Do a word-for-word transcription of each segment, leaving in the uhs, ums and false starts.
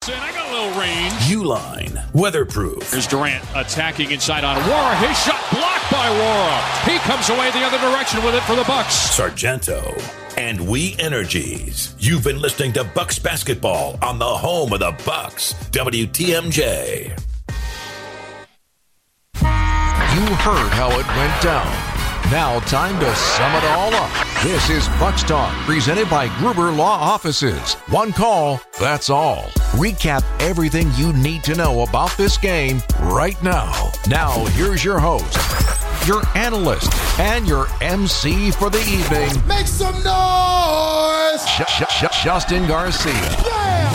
Gets in. I got a little range. Uline, weatherproof. Here's Durant attacking inside on Wara. His shot blocked by Wara. He comes away the other direction with it for the Bucks. Sargento and We Energies. You've been listening to Bucks Basketball on the home of the Bucks, W T M J. You heard how it went down. Now time to sum it all up. This is Bucks Talk, presented by Gruber Law Offices. One call, that's all. Recap everything you need to know about this game right now. Now, here's your host, your analyst, and your M C for the evening. Make some noise! Sh- sh- sh- Justin Garcia. Yeah!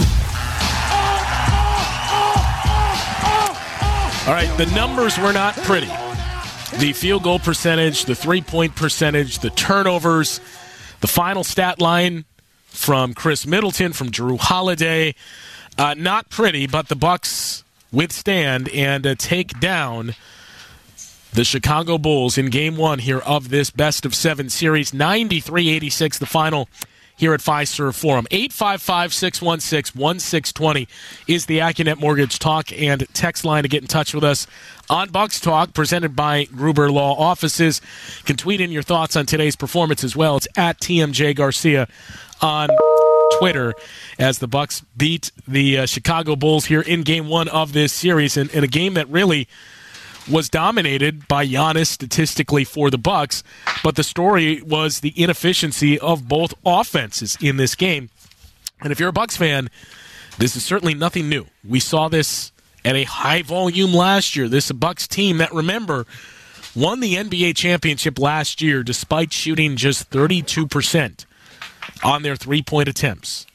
All right, the numbers were not pretty. The field goal percentage, the three-point percentage, the turnovers, the final stat line from Chris Middleton, from Jrue Holiday. Uh, not pretty, but the Bucks withstand and uh, take down the Chicago Bulls in game one here of this best of seven series. ninety-three eighty-six, the final here at Fiserv Forum. eight five five, six one six, one six two zero is the AccuNet Mortgage talk and text line to get in touch with us on Bucks Talk, presented by Gruber Law Offices. You can tweet in your thoughts on today's performance as well. It's at T M J Garcia on Twitter as the Bucks beat the uh, Chicago Bulls here in game one of this series, in, in a game that really was dominated by Giannis statistically for the Bucks, but the story was the inefficiency of both offenses in this game. And if you're a Bucks fan, this is certainly nothing new. We saw this at a high volume last year. This is a Bucks team that, remember, won the N B A championship last year despite shooting just thirty-two percent on their three-point attempts.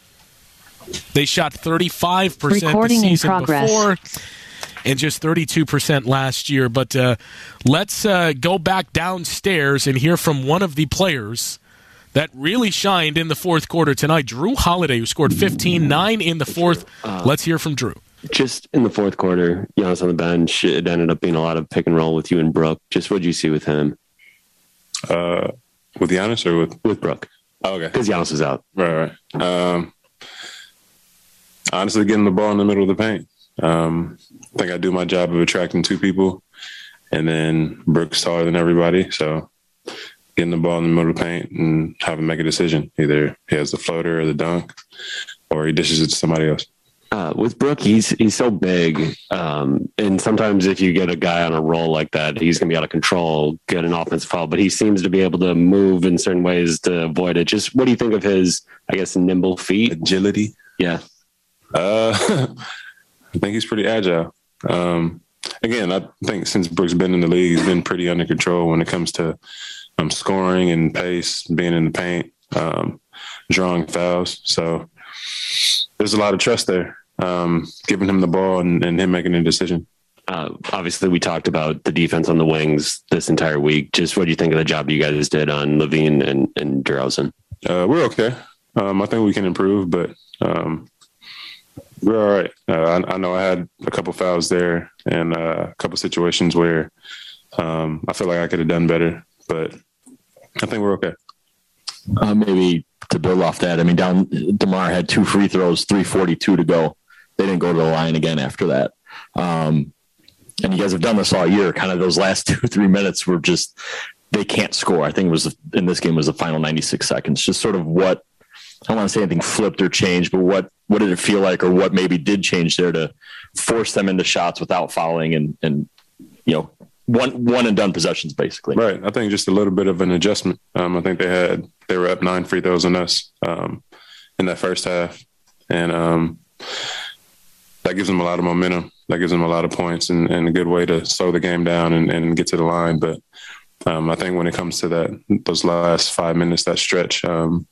They shot thirty-five percent Recording the season in progress. before, and just thirty-two percent last year. But uh, let's uh, go back downstairs and hear from one of the players that really shined in the fourth quarter tonight, Jrue Holiday, who scored fifteen, nine in the fourth. Uh, Let's hear from Jrue. Just in the fourth quarter, Giannis on the bench, it ended up being a lot of pick and roll with you and Brook. Just what did you see with him? Uh, with Giannis or with? With Brook. Oh, okay. Because Giannis is out. Right, right. Um, honestly, getting the ball in the middle of the paint. Um, I think I do my job of attracting two people, and then Brook's taller than everybody, so getting the ball in the middle of the paint and having to make a decision. Either he has the floater or the dunk, or he dishes it to somebody else. Uh, with Brook, he's he's so big, um, and sometimes if you get a guy on a roll like that, he's going to be out of control, get an offensive foul, but he seems to be able to move in certain ways to avoid it. Just what do you think of his, I guess, nimble feet? Agility? Yeah. Uh, I think he's pretty agile. Um, again, I think since Brook's been in the league, he's been pretty under control when it comes to um, scoring and pace, being in the paint, um, drawing fouls. So there's a lot of trust there. Um, giving him the ball and, and him making a decision. Uh, obviously, we talked about the defense on the wings this entire week. Just what do you think of the job you guys did on Levine and, and DeRozan? Uh, we're okay. Um, I think we can improve, but um, we're all right. Uh, I, I know I had a couple fouls there and uh, a couple situations where um, I feel like I could have done better, but I think we're okay. Uh, maybe to build off that, I mean, down DeMar had two free throws, three forty-two to go. They didn't go to the line again after that. Um, and you guys have done this all year. Kind of those last two, three minutes were just, they can't score. I think it was in this game was the final ninety-six seconds. Just sort of what, I don't want to say anything flipped or changed, but what, what did it feel like, or what maybe did change there to force them into shots without fouling and, and, you know, one, one and done possessions basically. Right. I think just a little bit of an adjustment. Um, I think they had, they were up nine free throws on us um, in that first half. And um, that gives them a lot of momentum. That gives them a lot of points and, and a good way to slow the game down and, and get to the line. But um, I think when it comes to that, those last five minutes, that stretch, um,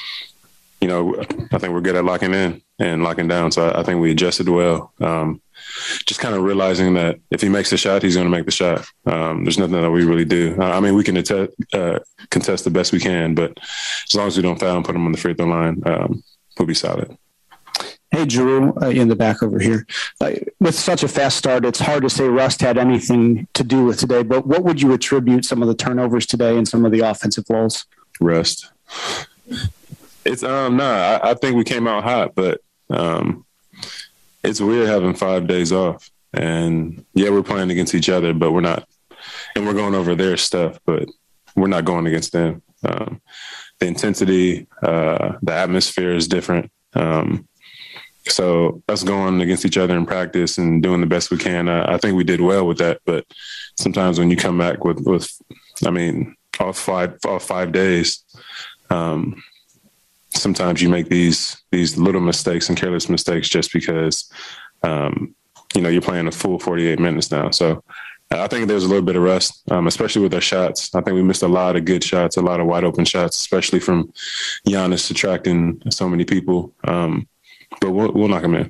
you know, I think we're good at locking in and locking down. So I, I think we adjusted well. Um, just kind of realizing that if he makes the shot, he's going to make the shot. Um, there's nothing that we really do. I mean, we can attest, uh, contest the best we can, but as long as we don't foul and put him on the free throw line, um, we'll be solid. Hey, Jrue, uh, in the back over here. Uh, with such a fast start, it's hard to say Rust had anything to do with today, but what would you attribute some of the turnovers today and some of the offensive lulls? Rust. It's um no, nah, I, I think we came out hot, but um, it's weird having five days off. And, yeah, we're playing against each other, but we're not – and we're going over their stuff, but we're not going against them. Um, the intensity, uh, the atmosphere is different. Um, so us going against each other in practice and doing the best we can, I, I think we did well with that. But sometimes when you come back with, with I mean, all five, all five days, um, sometimes you make these these little mistakes and careless mistakes just because, um, you know, you're playing a full forty-eight minutes now. So I think there's a little bit of rust, um, especially with our shots. I think we missed a lot of good shots, a lot of wide open shots, especially from Giannis attracting so many people. Um, but we'll, we'll knock him in.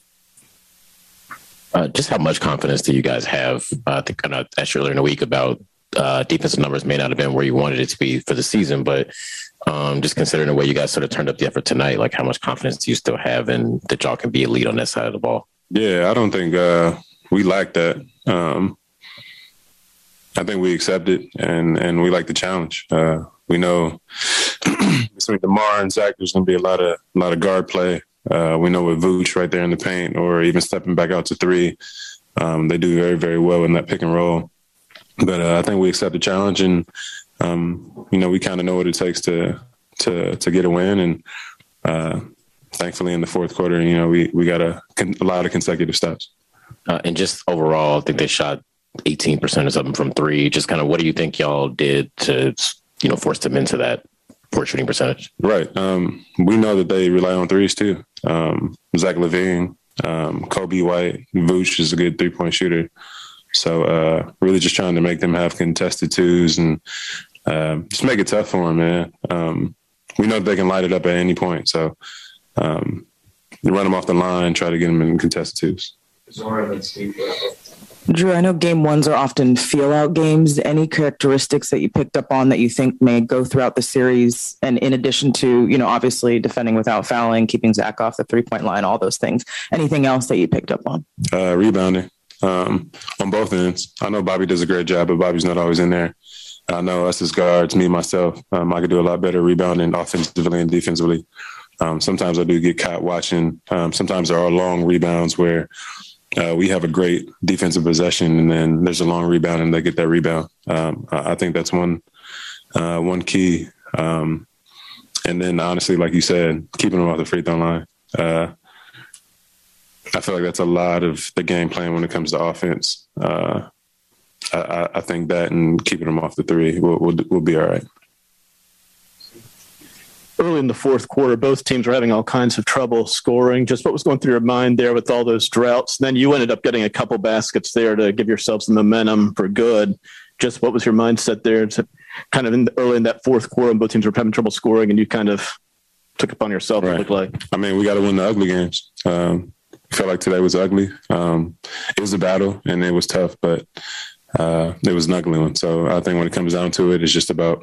Uh, just how much confidence do you guys have? Uh, I think I asked you earlier in the week about uh, defensive numbers may not have been where you wanted it to be for the season, but um, just considering the way you guys sort of turned up the effort tonight, like how much confidence do you still have in that y'all can be elite on that side of the ball? Yeah, I don't think uh, we lack that. Um, I think we accept it, and, and we like the challenge. Uh, we know between DeMar and Zach, there's going to be a lot of a lot of guard play. Uh, we know with Vooch right there in the paint, or even stepping back out to three, um, they do very, very well in that pick and roll. But uh, I think we accept the challenge, and um, you know we kind of know what it takes to to to get a win. And uh, thankfully, in the fourth quarter, you know we we got a, a lot of consecutive stops. Uh, and just overall, I think they shot eighteen percent or something from three. Just kind of what do you think y'all did to, you know, force them into that poor shooting percentage? Right. Um, we know that they rely on threes too. Um, Zach LaVine, um, Kobe White, Vooch is a good three-point shooter. So uh, really just trying to make them have contested twos and uh, just make it tough for them, man. Um, we know that they can light it up at any point. So um, you run them off the line, try to get them in contested twos. Drew, I know game ones are often feel-out games. Any characteristics that you picked up on that you think may go throughout the series? And in addition to, you know, obviously defending without fouling, keeping Zach off the three-point line, all those things. Anything else that you picked up on? Uh, rebounding um, on both ends. I know Bobby does a great job, but Bobby's not always in there. I know us as guards, me, myself, um, I could do a lot better rebounding offensively and defensively. Um, sometimes I do get caught watching. Um, sometimes there are long rebounds where Uh, we have a great defensive possession, and then there's a long rebound, and they get that rebound. Um, I think that's one uh, one key. Um, and then, honestly, like you said, keeping them off the free throw line. Uh, I feel like that's a lot of the game plan when it comes to offense. Uh, I, I think that and keeping them off the three will will will be all right. Early in the fourth quarter, both teams were having all kinds of trouble scoring. Just what was going through your mind there with all those droughts? And then you ended up getting a couple baskets there to give yourself some momentum for good. Just what was your mindset there? To kind of in the, early in that fourth quarter, and both teams were having trouble scoring, and you kind of took it upon yourself. Right. It looked like. I mean, we got to win the ugly games. Um, I felt like today was ugly. Um, it was a battle, and it was tough, but uh, it was an ugly one. So I think when it comes down to it, it's just about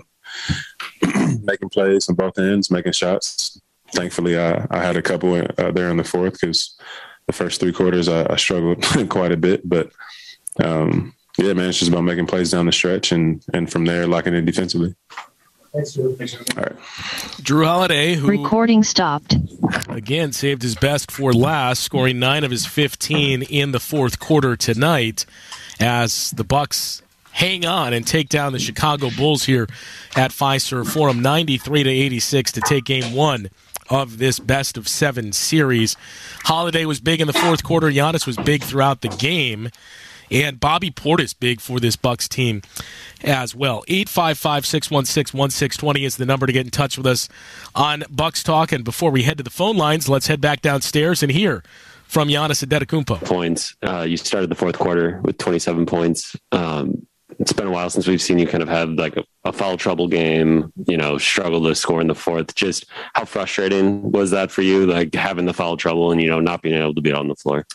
making plays on both ends, making shots. Thankfully, I, I had a couple uh, there in the fourth because the first three quarters I, I struggled quite a bit. But, um, yeah, man, it's just about making plays down the stretch and, and from there locking in defensively. Thanks, Drew. All right. Drew Holiday, who recording stopped again, saved his best for last, scoring nine of his fifteen in the fourth quarter tonight as the Bucks hang on and take down the Chicago Bulls here at Fiserv Forum, ninety-three to eighty-six to take game one of this best of seven series. Holiday was big in the fourth quarter. Giannis was big throughout the game. And Bobby Portis big for this Bucks team as well. eight five five, six one six, one six two zero is the number to get in touch with us on Bucks Talk. And before we head to the phone lines, let's head back downstairs and hear from Giannis Antetokounmpo. Points. Uh, you started the fourth quarter with twenty-seven points. Um, it's been a while since we've seen you kind of have like a, a foul trouble game, you know, struggle to score in the fourth. Just how frustrating was that for you, like having the foul trouble and, you know, not being able to be on the floor?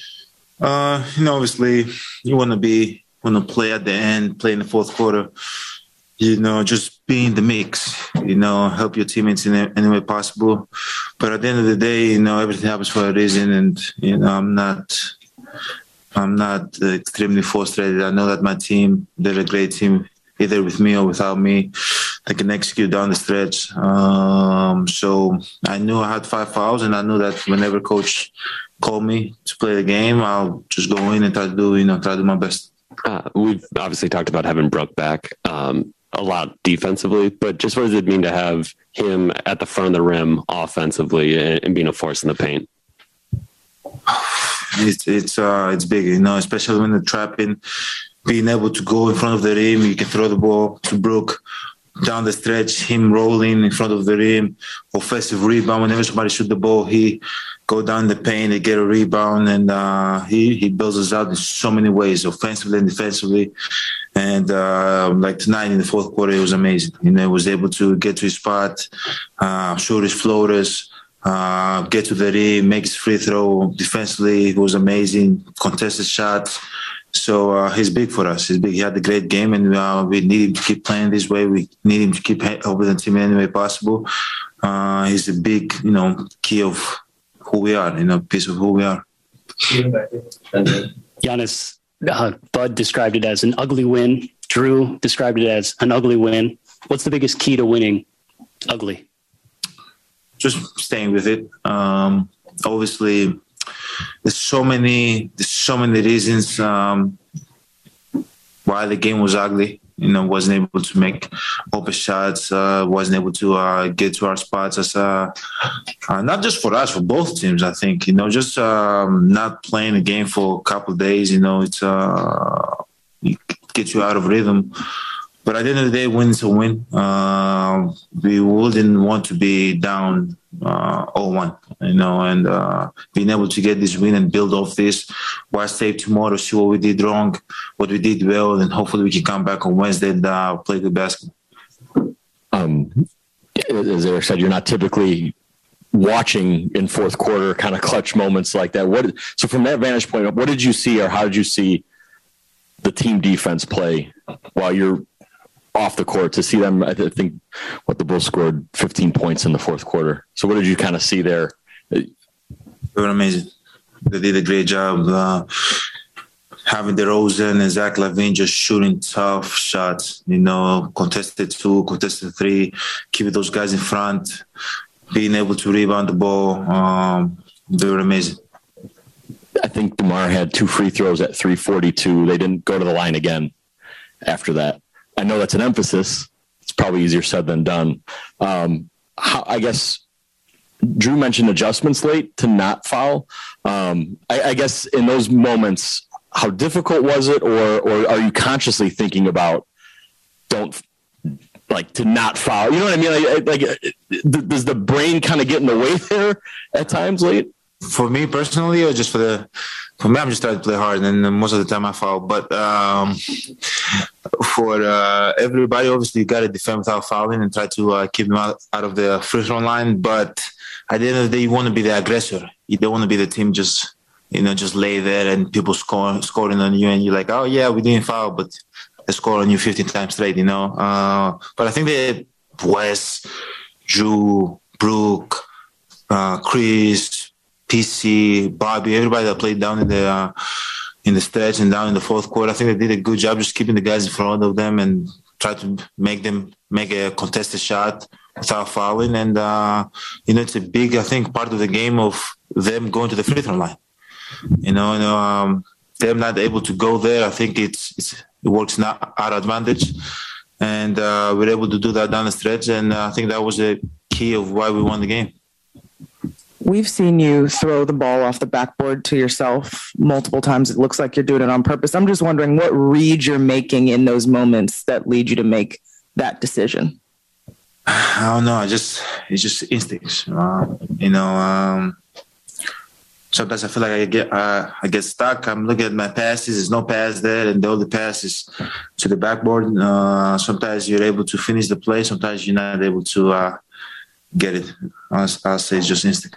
Uh, you know, obviously you want to be, want to play at the end, play in the fourth quarter, you know, just be in the mix, you know, help your teammates in any way possible. But at the end of the day, you know, everything happens for a reason. And, you know, I'm not, I'm not uh, extremely frustrated. I know that my team, they're a great team, either with me or without me. They can execute down the stretch. Um, so I knew I had five fouls, and I knew that whenever coach call me to play the game, I'll just go in and try to do, you know, try to do my best. Uh, we've obviously talked about having Brook back um, a lot defensively, but just what does it mean to have him at the front of the rim offensively and, and being a force in the paint? It's it's uh, it's big, you know, especially when they're trapping, being able to go in front of the rim, you can throw the ball to Brook down the stretch, him rolling in front of the rim, offensive rebound. Whenever somebody shoot the ball, he go down the paint, they get a rebound, and uh, he he builds us out in so many ways, offensively and defensively. And uh, like tonight in the fourth quarter, it was amazing. You know, he was able to get to his spot, uh, shoot his floaters, uh, get to the rim, make his free throw. Defensively, it was amazing. Contested shots. So uh, he's big for us. He's big. He had a great game, and uh, we need him to keep playing this way. We need him to keep helping the team in any way possible. Uh, he's a big, you know, key of who we are, you know, piece of who we are. Giannis, uh, Bud described it as an ugly win. Drew described it as an ugly win. What's the biggest key to winning ugly? Just staying with it. Um, obviously, there's so many, there's so many reasons um, why the game was ugly. You know, wasn't able to make open shots, uh, wasn't able to uh, get to our spots as uh, uh, not just for us, for both teams. I think, you know, just um, not playing the game for a couple of days. You know, it's uh, it gets you out of rhythm. But at the end of the day, win is a win. Uh, we wouldn't want to be down uh, oh one, you know, and uh, being able to get this win and build off this. Watch tape tomorrow, see what we did wrong, what we did well, and hopefully we can come back on Wednesday and uh, play good basketball. Um, as Eric said, you're not typically watching in fourth quarter kind of clutch moments like that. What? So from that vantage point, what did you see, or how did you see the team defense play while you're off the court to see them? I think what the Bulls scored fifteen points in the fourth quarter. So what did you kind of see there? They were amazing. They did a great job uh, having DeRozan and Zach LaVine just shooting tough shots, you know, contested two, contested three, keeping those guys in front, being able to rebound the ball. Um, they were amazing. I think DeMar had two free throws at three forty-two. They didn't go to the line again after that. I know that's an emphasis. It's probably easier said than done. Um, how, I guess Drew mentioned adjustments late to not foul. Um, I, I guess in those moments, how difficult was it, or or are you consciously thinking about don't like to not foul? You know what I mean? Like, like does the brain kind of get in the way there at times late? For me personally, or just for the for me, I'm just trying to play hard, and most of the time I foul. But um, for uh, everybody, obviously, you got to defend without fouling and try to uh, keep them out, out of the free throw line. But at the end of the day, you want to be the aggressor. You don't want to be the team just, you know, just lay there and people score, scoring on you, and you're like, oh yeah, we didn't foul, but they score on you fifteen times straight, you know. Uh, but I think that Wes, Drew, Brook, uh, Chris, P C, Bobby, everybody that played down in the uh, in the stretch and down in the fourth quarter, I think they did a good job just keeping the guys in front of them and try to make them make a contested shot without fouling. And, uh, you know, it's a big, I think, part of the game of them going to the free throw line. You know, you know um, them not able to go there, I think it's, it's it works not our advantage. And uh, we're able to do that down the stretch. And uh, I think that was the key of why we won the game. We've seen you throw the ball off the backboard to yourself multiple times. It looks like you're doing it on purpose. I'm just wondering what read you're making in those moments that lead you to make that decision. I don't know. I just it's just instincts. Uh, you know, um, sometimes I feel like I get uh, I get stuck. I'm looking at my passes. There's no pass there, and the only pass is to the backboard. Uh, sometimes you're able to finish the play. Sometimes you're not able to uh, get it. I'll, I'll say it's just instinct.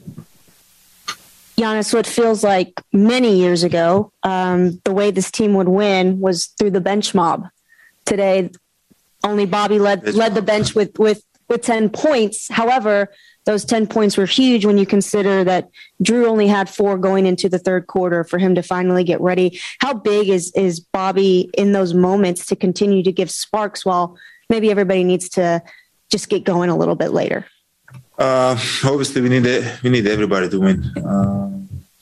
Giannis, what feels like many years ago, um, the way this team would win was through the bench mob. Today, only Bobby led led the bench with with with ten points. However, those ten points were huge when you consider that Drew only had four going into the third quarter for him to finally get ready. How big is is Bobby in those moments to continue to give sparks while maybe everybody needs to just get going a little bit later? Uh, obviously, we need it. We need everybody to win. Uh,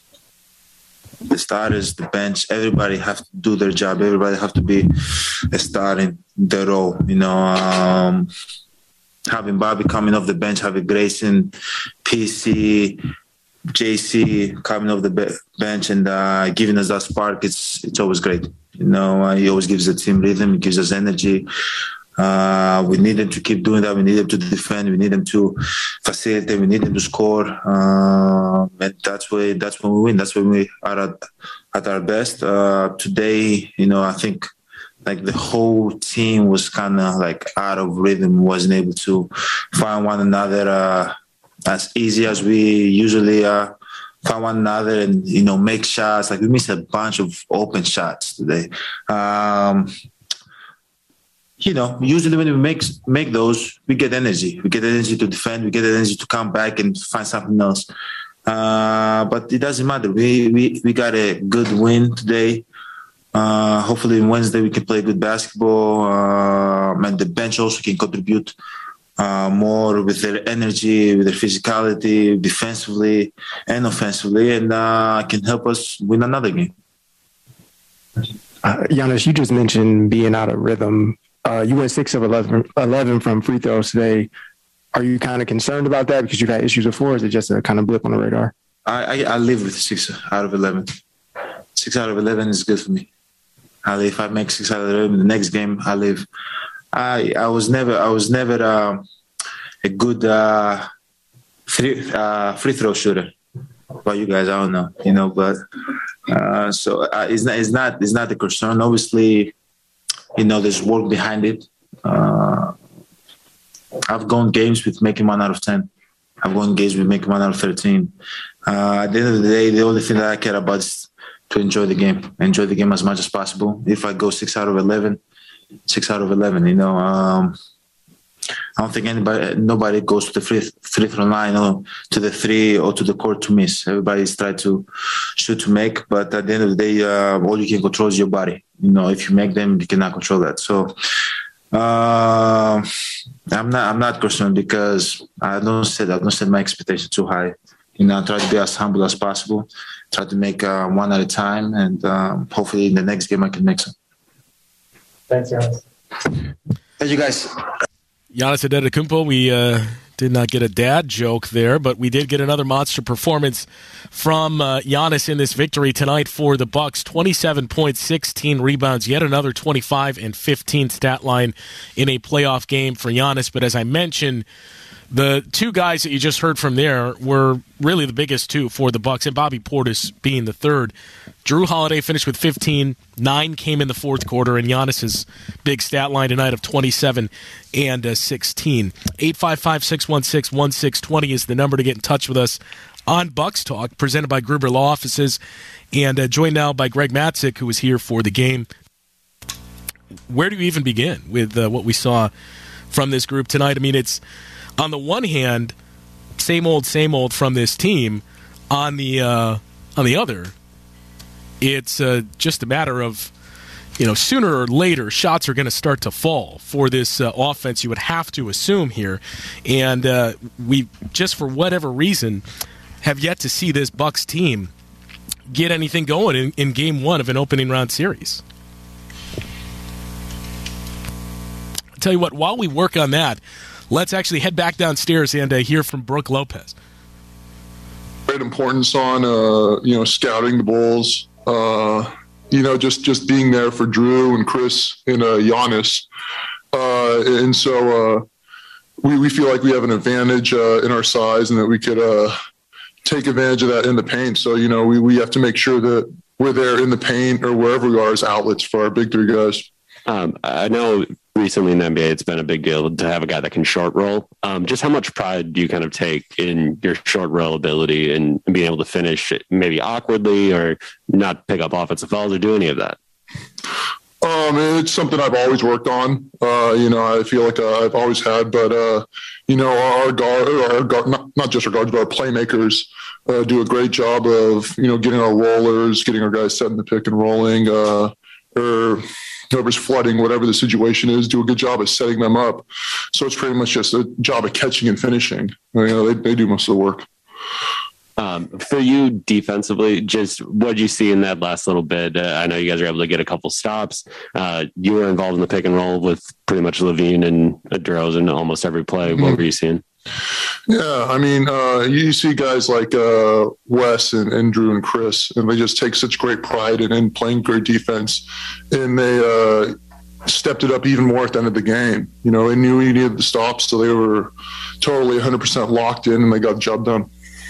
starters, the bench, everybody have to do their job. Everybody have to be a star in their role. You know, um, having Bobby coming off the bench, having Grayson, P C, J C coming off the be- bench and uh, giving us that spark, it's it's always great. You know, uh, he always gives the team rhythm, he gives us energy. Uh, we need them to keep doing that. We need them to defend. We need them to facilitate. We need them to score. Uh, and that's why that's when we win. That's when we are at, at our best. Uh, today, you know, I think like the whole team was kind of like out of rhythm, wasn't able to find one another uh, as easy as we usually uh, find one another and, you know, make shots. Like we missed a bunch of open shots today. Um, You know, usually when we make make those, we get energy. We get energy to defend. We get energy to come back and find something else. Uh, but it doesn't matter. We we we got a good win today. Uh, hopefully, on Wednesday we can play good basketball, uh, and the bench also can contribute uh, more with their energy, with their physicality, defensively and offensively, and uh, can help us win another game. Uh, Giannis, you just mentioned being out of rhythm. Uh, you went six of eleven, eleven from free throws today. Are you kind of concerned about that because you've had issues before? Or is it just a kind of blip on the radar? I, I, I live with six out of eleven. Six out of eleven is good for me. I live, if I make six out of eleven, the next game I live. I I was never I was never uh, a good uh, free uh, free throw shooter. About you guys, I don't know, you know, but uh, so uh, it's not it's not it's not a concern. Obviously, you know, there's work behind it. Uh, I've gone games with making one out of ten. I've gone games with making one out of thirteen. Uh, at the end of the day, the only thing that I care about is to enjoy the game, enjoy the game as much as possible. If I go six out of eleven, six out of eleven, you know, um, I don't think anybody, nobody goes to the free, free throw line or to the three or to the court to miss. Everybody's trying to shoot to make, but at the end of the day, uh, all you can control is your body. You know, if you make them, you cannot control that. So uh, I'm not, I'm not concerned because I don't set, I don't set my expectations too high. You know, I try to be as humble as possible. Try to make uh, one at a time, and um, hopefully in the next game I can make some. Thanks, Giannis. Thank you, guys. Giannis Antetokounmpo, we uh, did not get a dad joke there, but we did get another monster performance from uh, Giannis in this victory tonight for the Bucks. twenty-seven points, sixteen rebounds, yet another twenty-five and fifteen stat line in a playoff game for Giannis. But as I mentioned, the two guys that you just heard from there were really the biggest two for the Bucks, and Bobby Portis being the third. Jrue Holiday finished with fifteen. Nine came in the fourth quarter, and Giannis's big stat line tonight of twenty-seven and uh, sixteen. eight five five, six one six, one six two zero is the number to get in touch with us on Bucks Talk, presented by Gruber Law Offices, and uh, joined now by Greg Matzik, who was here for the game. Where do you even begin with uh, what we saw from this group tonight? I mean, it's on the one hand, same old, same old from this team. On the uh, on the other, it's uh, just a matter of, you know, sooner or later, shots are going to start to fall for this uh, offense. You would have to assume here, and uh, we just for whatever reason have yet to see this Bucks team get anything going in, in Game One of an opening round series. I'll tell you what, while we work on that, let's actually head back downstairs and uh, hear from Brooke Lopez. Great importance on, uh, you know, scouting the Bulls, uh, you know, just, just being there for Jrue and Chris and uh, Giannis. Uh, and so uh, we, we feel like we have an advantage uh, in our size and that we could uh, take advantage of that in the paint. So, you know, we, we have to make sure that we're there in the paint or wherever we are as outlets for our big three guys. Um, I know recently in the N B A, it's been a big deal to have a guy that can short roll. Um, just how much pride do you kind of take in your short roll ability and being able to finish maybe awkwardly or not pick up offensive fouls or do any of that? Um, it's something I've always worked on. Uh, you know, I feel like uh, I've always had, but uh, you know, our guard, our guard, not, not just our guards, but our playmakers uh, do a great job of, you know, getting our rollers, getting our guys setting the pick and rolling, uh, or whoever's flooding, whatever the situation is, do a good job of setting them up. So it's pretty much just a job of catching and finishing. You know, they, they do most of the work. Um, for you defensively, just what did you see in that last little bit? Uh, I know you guys were able to get a couple stops. Uh, you were involved in the pick and roll with pretty much Levine and DeRozan almost every play. Mm-hmm. What were you seeing? Yeah, I mean, uh, you see guys like uh, Wes and, and Drew and Chris, and they just take such great pride in, in playing great defense, and they uh, stepped it up even more at the end of the game. You know, they knew you needed the stops, so they were totally one hundred percent locked in, and they got the job done.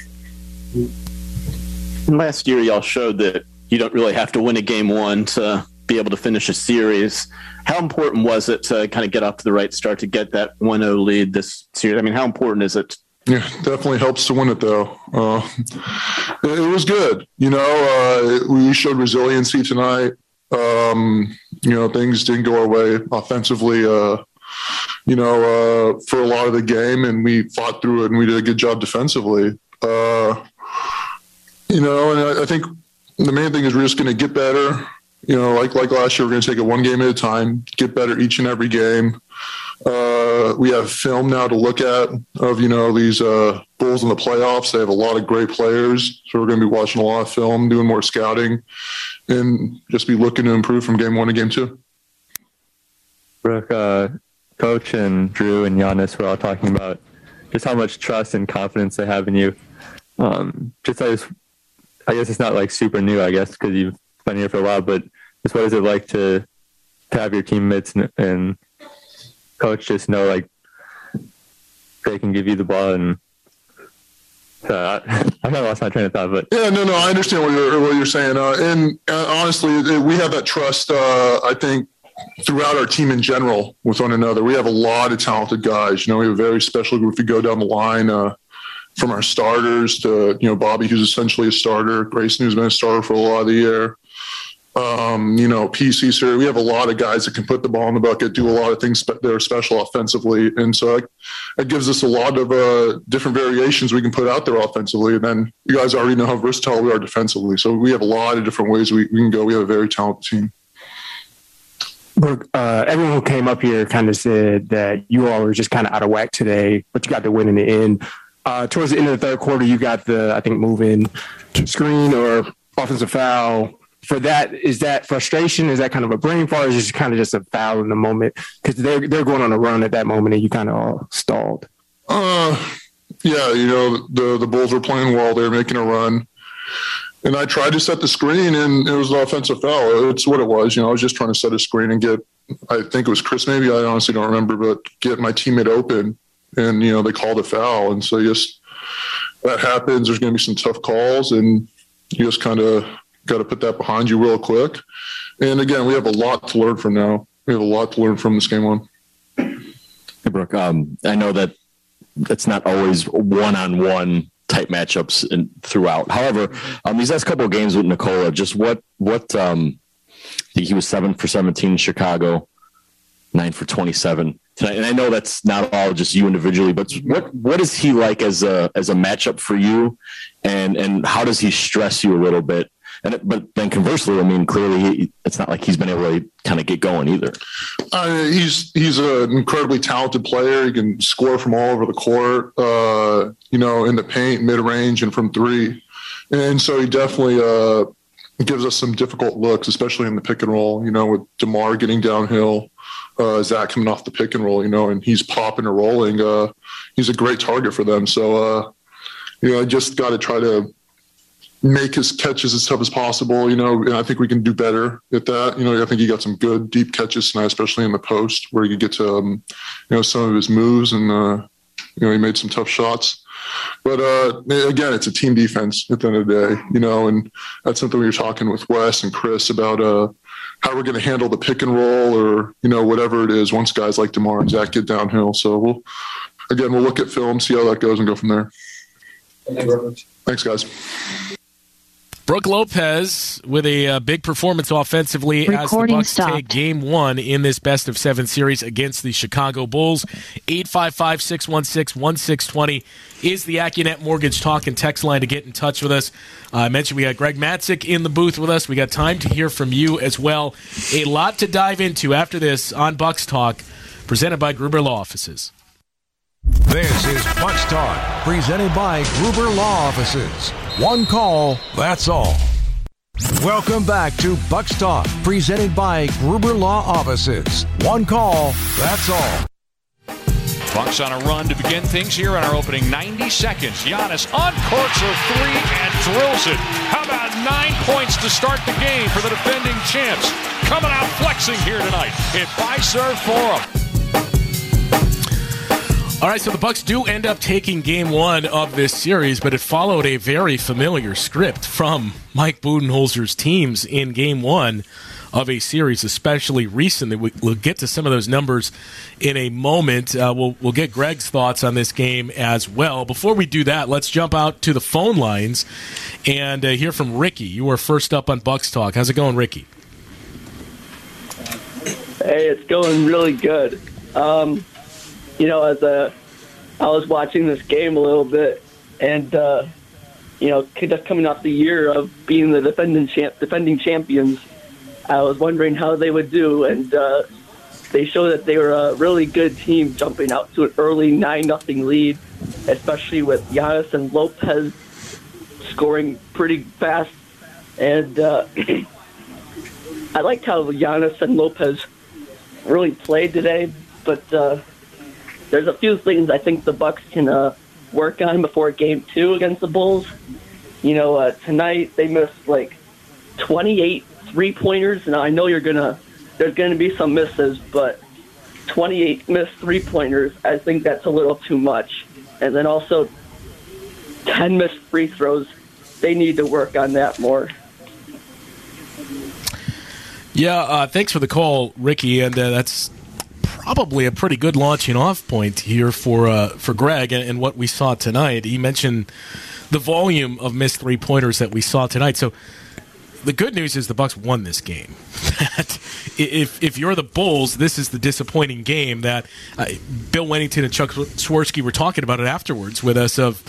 Last year, y'all showed that you don't really have to win a game one to be able to finish a series. How important was it to kind of get off to the right start to get that one oh lead this series? I mean, how important is it? Yeah, definitely helps to win it, though. Uh, it, it was good. You know, uh, we showed resiliency tonight. Um, you know, things didn't go our way offensively, uh, you know, uh, for a lot of the game, and we fought through it, and we did a good job defensively. Uh, you know, and I, I think the main thing is we're just going to get better. You know, like like last year, we're going to take it one game at a time, get better each and every game. Uh, we have film now to look at of, you know, these uh, Bulls in the playoffs. They have a lot of great players, so we're going to be watching a lot of film, doing more scouting, and just be looking to improve from game one to game two. Brooke, uh, Coach and Drew and Giannis were all talking about just how much trust and confidence they have in you. Um, just I, just, I guess it's not like super new, I guess, because you've been here for a while, but just what is it like to, to have your teammates and, and coach just know like they can give you the ball and uh, I kind of lost my train of thought, but yeah, no, no, I understand what you're what you're saying, uh, and uh, honestly, we have that trust. Uh, I think throughout our team in general with one another, we have a lot of talented guys. You know, we have a very special group. If we go down the line, uh, from our starters to you know Bobby, who's essentially a starter, Grayson, who's been a starter for a lot of the year. Um, you know, P C, sir, we have a lot of guys that can put the ball in the bucket, do a lot of things that are special offensively. And so it, it gives us a lot of uh, different variations we can put out there offensively. And then you guys already know how versatile we are defensively. So we have a lot of different ways we, we can go. We have a very talented team. Brooke, uh, everyone who came up here kind of said that you all were just kind of out of whack today, but you got the win in the end. Uh, towards the end of the third quarter, you got the, I think, moving screen or offensive foul. For that, is that frustration? Is that kind of a brain fart? Or is it just kind of just a foul in the moment? Because they're they're going on a run at that moment, and you kind of all stalled. Uh, yeah, you know the the Bulls were playing well. They were making a run, and I tried to set the screen, and it was an offensive foul. It's what it was. You know, I was just trying to set a screen and get. I think it was Chris. Maybe I honestly don't remember, but get my teammate open, and you know they called a foul, and so just that happens. There's going to be some tough calls, and you just kind of got to put that behind you real quick. And again, we have a lot to learn from now. We have a lot to learn from this game one. Hey, Brooke, um, I know that it's not always one-on-one type matchups in, throughout. However, um, these last couple of games with Nikola, just what, what um, I think he was seven for seventeen in Chicago, nine for twenty-seven tonight. And I know that's not all just you individually, but what, what is he like as a, as a matchup for you? And, and how does he stress you a little bit? And it, but then conversely, I mean, clearly he, it's not like he's been able to kind of get going either. Uh, he's he's an incredibly talented player. He can score from all over the court, uh, you know, in the paint, mid range, and from three. And so he definitely uh, gives us some difficult looks, especially in the pick and roll. You know, with DeMar getting downhill, uh, Zach coming off the pick and roll. You know, and he's popping and rolling. Uh, he's a great target for them. So uh, you know, I just got to try to make his catches as tough as possible, you know, and I think we can do better at that. You know, I think he got some good deep catches tonight, especially in the post where he could get to, um, you know, some of his moves and, uh, you know, he made some tough shots. But, uh, again, it's a team defense at the end of the day, you know, and that's something we were talking with Wes and Chris about uh, how we're going to handle the pick and roll or, you know, whatever it is once guys like DeMar and Zach get downhill. So we'll, again, we'll look at film, see how that goes and go from there. Thanks, guys. Brooke Lopez with a uh, big performance offensively Recording as the Bucks stopped. Take game one in this best of seven series against the Chicago Bulls. eight five five, six one six, one six two zero is the AccuNet Mortgage Talk and text line to get in touch with us. Uh, I mentioned we got Greg Matzik in the booth with us. We got time to hear from you as well. A lot to dive into after this on Bucks Talk, presented by Gruber Law Offices. This is Bucks Talk, presented by Gruber Law Offices. One call, that's all. Welcome back to Bucks Talk, presented by Gruber Law Offices. One call, that's all. Bucks on a run to begin things here in our opening ninety seconds. Giannis uncorks a three and drills it. How about nine points to start the game for the defending champs? Coming out flexing here tonight at Fiserv Forum. All right, so the Bucks do end up taking game one of this series, but it followed a very familiar script from Mike Budenholzer's teams in game one of a series, especially recently. We'll get to some of those numbers in a moment. Uh, we'll, we'll get Greg's thoughts on this game as well. Before we do that, let's jump out to the phone lines and uh, hear from Ricky. You were first up on Bucks Talk. How's it going, Ricky? Hey, it's going really good. Um, you know, as a, I was watching this game a little bit, and uh, you know, just coming off the year of being the defending champ, defending champions, I was wondering how they would do, and uh, they showed that they were a really good team, jumping out to an early nine nothing lead, especially with Giannis and Lopez scoring pretty fast. And uh, I liked how Giannis and Lopez really played today, but uh, there's a few things I think the Bucks can uh, work on before game two against the Bulls. You know, uh, tonight they missed like twenty-eight three-pointers. Now, I know you're gonna there's going to be some misses, but twenty-eight missed three-pointers, I think that's a little too much. And then also ten missed free throws. They need to work on that more. Yeah, uh, thanks for the call, Ricky, and uh, that's probably a pretty good launching off point here for uh, for Greg and, and what we saw tonight. He mentioned the volume of missed three-pointers that we saw tonight. So the good news is the Bucks won this game. if if you're the Bulls, this is the disappointing game that uh, Bill Wennington and Chuck Swirsky were talking about it afterwards with us of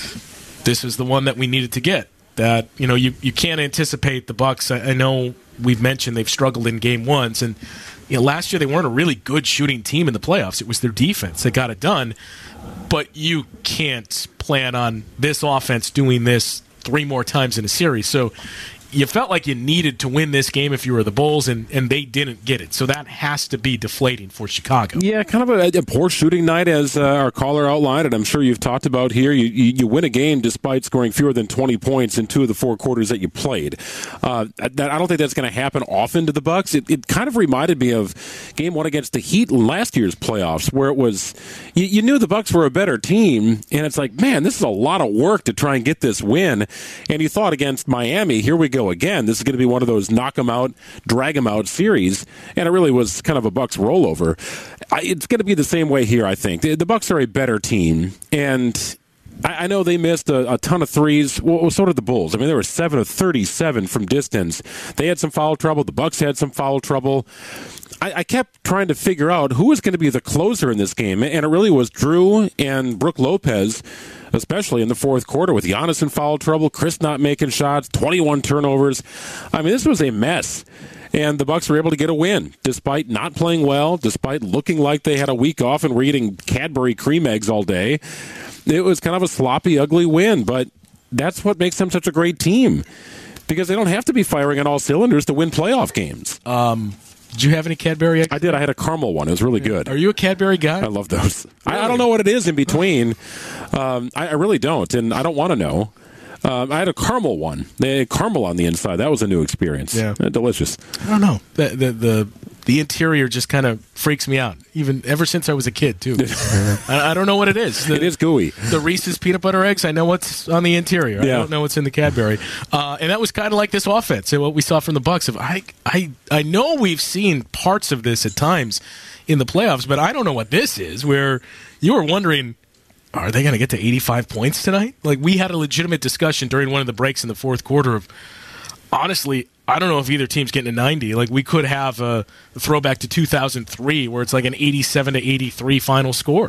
this is the one that we needed to get. That, you know, you, you can't anticipate the Bucks. I, I know we've mentioned they've struggled in game ones, and you know, last year they weren't a really good shooting team in the playoffs. It was their defense that got it done. But you can't plan on this offense doing this three more times in a series. So you felt like you needed to win this game if you were the Bulls, and, and they didn't get it. So that has to be deflating for Chicago. Yeah, kind of a, a poor shooting night, as uh, our caller outlined, and I'm sure you've talked about here. You, you, you win a game despite scoring fewer than twenty points in two of the four quarters that you played. Uh, that, I don't think that's going to happen often to the Bucks. It, it kind of reminded me of game one against the Heat in last year's playoffs, where it was you, you knew the Bucks were a better team, and it's like, man, this is a lot of work to try and get this win. And you thought against Miami, here we go again. This is going to be one of those knock them out, drag them out series, and it really was kind of a Bucks rollover. I, it's going to be the same way here, I think. The, the Bucks are a better team, and I, I know they missed a, a ton of threes. Well, so did the Bulls. I mean, they were seven of thirty-seven from distance. They had some foul trouble. The Bucks had some foul trouble. I, I kept trying to figure out who was going to be the closer in this game, and it really was Drew and Brook Lopez, especially in the fourth quarter with Giannis in foul trouble, Chris not making shots, twenty-one turnovers. I mean, this was a mess. And the Bucks were able to get a win, despite not playing well, despite looking like they had a week off and were eating Cadbury cream eggs all day. It was kind of a sloppy, ugly win, but that's what makes them such a great team, because they don't have to be firing on all cylinders to win playoff games. Um, did you have any Cadbury eggs? I did. I had a caramel one. It was really good. Are you a Cadbury guy? I love those. Really? I, I don't know what it is in between. Um, I, I really don't, and I don't want to know. Um, I had a caramel one. They had caramel on the inside. That was a new experience. Yeah, uh, delicious. I don't know. The the the, the interior just kind of freaks me out. Even ever since I was a kid, too. I, I don't know what it is. The, it is gooey. The Reese's peanut butter eggs. I know what's on the interior. Yeah. I don't know what's in the Cadbury. Uh, and that was kind of like this offense and what we saw from the Bucks. Of I I I know we've seen parts of this at times in the playoffs, but I don't know what this is. Where you were wondering, are they going to get to eighty-five points tonight? Like, we had a legitimate discussion during one of the breaks in the fourth quarter of, honestly, I don't know if either team's getting to ninety. Like, we could have a throwback to two thousand three where it's like an eighty-seven to eighty-three final score.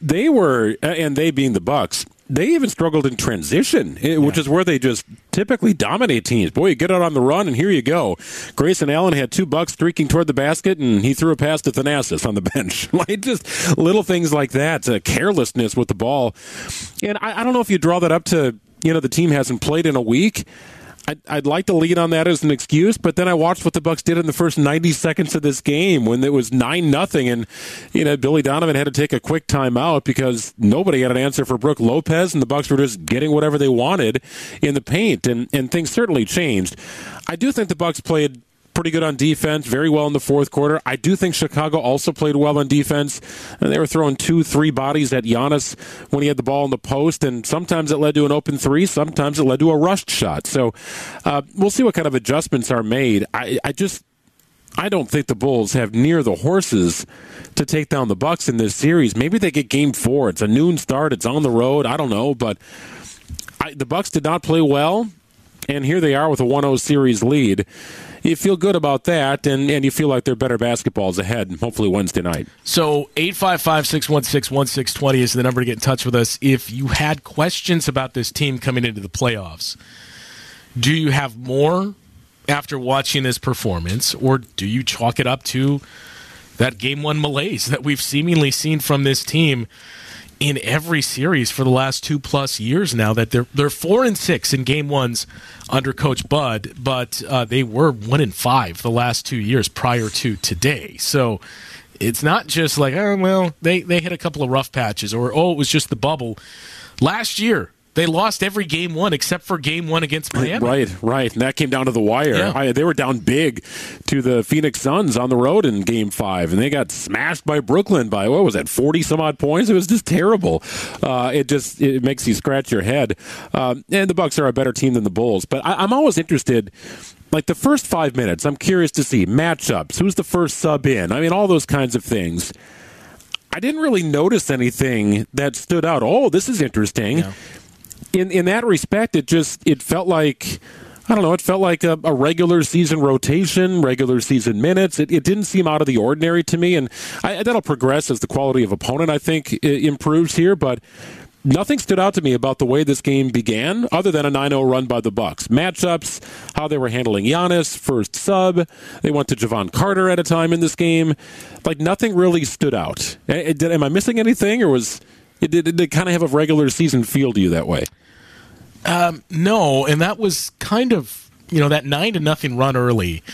they were, and they being the Bucks, they even struggled in transition, which yeah. is where they just typically dominate teams. Boy, you get out on the run, and here you go. Grayson Allen had two Bucks streaking toward the basket, and he threw a pass to Thanasis on the bench. Like just little things like that, uh, carelessness with the ball. And I, I don't know if you draw that up to, you know, the team hasn't played in a week. I'd, I'd like to lean on that as an excuse, but then I watched what the Bucks did in the first ninety seconds of this game when it was nine nothing, and you know Billy Donovan had to take a quick timeout because nobody had an answer for Brook Lopez, and the Bucks were just getting whatever they wanted in the paint, and, and things certainly changed. I do think the Bucks played pretty good on defense, very well in the fourth quarter. I do think Chicago also played well on defense. And they were throwing two, three bodies at Giannis when he had the ball in the post, and sometimes it led to an open three, sometimes it led to a rushed shot. So uh, we'll see what kind of adjustments are made. I, I just I don't think the Bulls have near the horses to take down the Bucks in this series. Maybe they get game four. It's a noon start. It's on the road. I don't know, but I, the Bucks did not play well, and here they are with a one oh series lead. You feel good about that, and, and you feel like there are better basketballs ahead, hopefully Wednesday night. So eight five five, six one six, one six two zero is the number to get in touch with us. If you had questions about this team coming into the playoffs, do you have more after watching this performance, or do you chalk it up to that game one malaise that we've seemingly seen from this team in every series for the last two plus years now? That they're they're four and six in game ones under Coach Bud, but uh, they were one and five the last two years prior to today. So it's not just like, oh well, they they hit a couple of rough patches, or oh it was just the bubble. Last year they lost every game one except for game one against Miami. Right, right. And that came down to the wire. Yeah. I, they were down big to the Phoenix Suns on the road in game five, and they got smashed by Brooklyn by, what was that, forty some odd points? It was just terrible. Uh, it just it makes you scratch your head. Um, and the Bucks are a better team than the Bulls. But I, I'm always interested, like the first five minutes, I'm curious to see matchups. Who's the first sub in? I mean, all those kinds of things. I didn't really notice anything that stood out. Oh, this is interesting. Yeah. In in that respect, it just it felt like, I don't know, it felt like a, a regular season rotation, regular season minutes. It, it didn't seem out of the ordinary to me, and I, that'll progress as the quality of opponent, I think, improves here. But nothing stood out to me about the way this game began, other than a nine oh run by the Bucks. Matchups, how they were handling Giannis, first sub. They went to Javon Carter at a time in this game. Like, nothing really stood out. Am I missing anything, or was it did it, it kind of have a regular season feel to you that way? Um, no, and that was kind of, you know, that nine to nothing run early.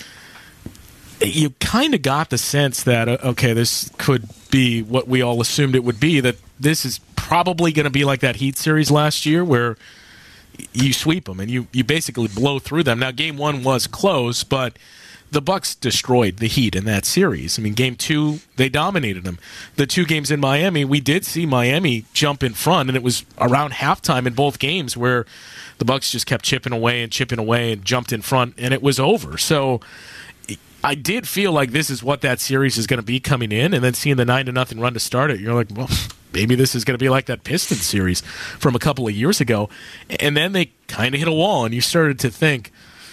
You kind of got the sense that, okay, this could be what we all assumed it would be, that this is probably going to be like that Heat series last year where you sweep them and you, you basically blow through them. Now, game one was close, but the Bucks destroyed the Heat in that series. I mean, game two, they dominated them. The two games in Miami, we did see Miami jump in front, and it was around halftime in both games where the Bucks just kept chipping away and chipping away and jumped in front, and it was over. So I did feel like this is what that series is going to be coming in, and then seeing the nine to nothing run to start it, you're like, well, maybe this is going to be like that Pistons series from a couple of years ago. And then they kind of hit a wall, and you started to think,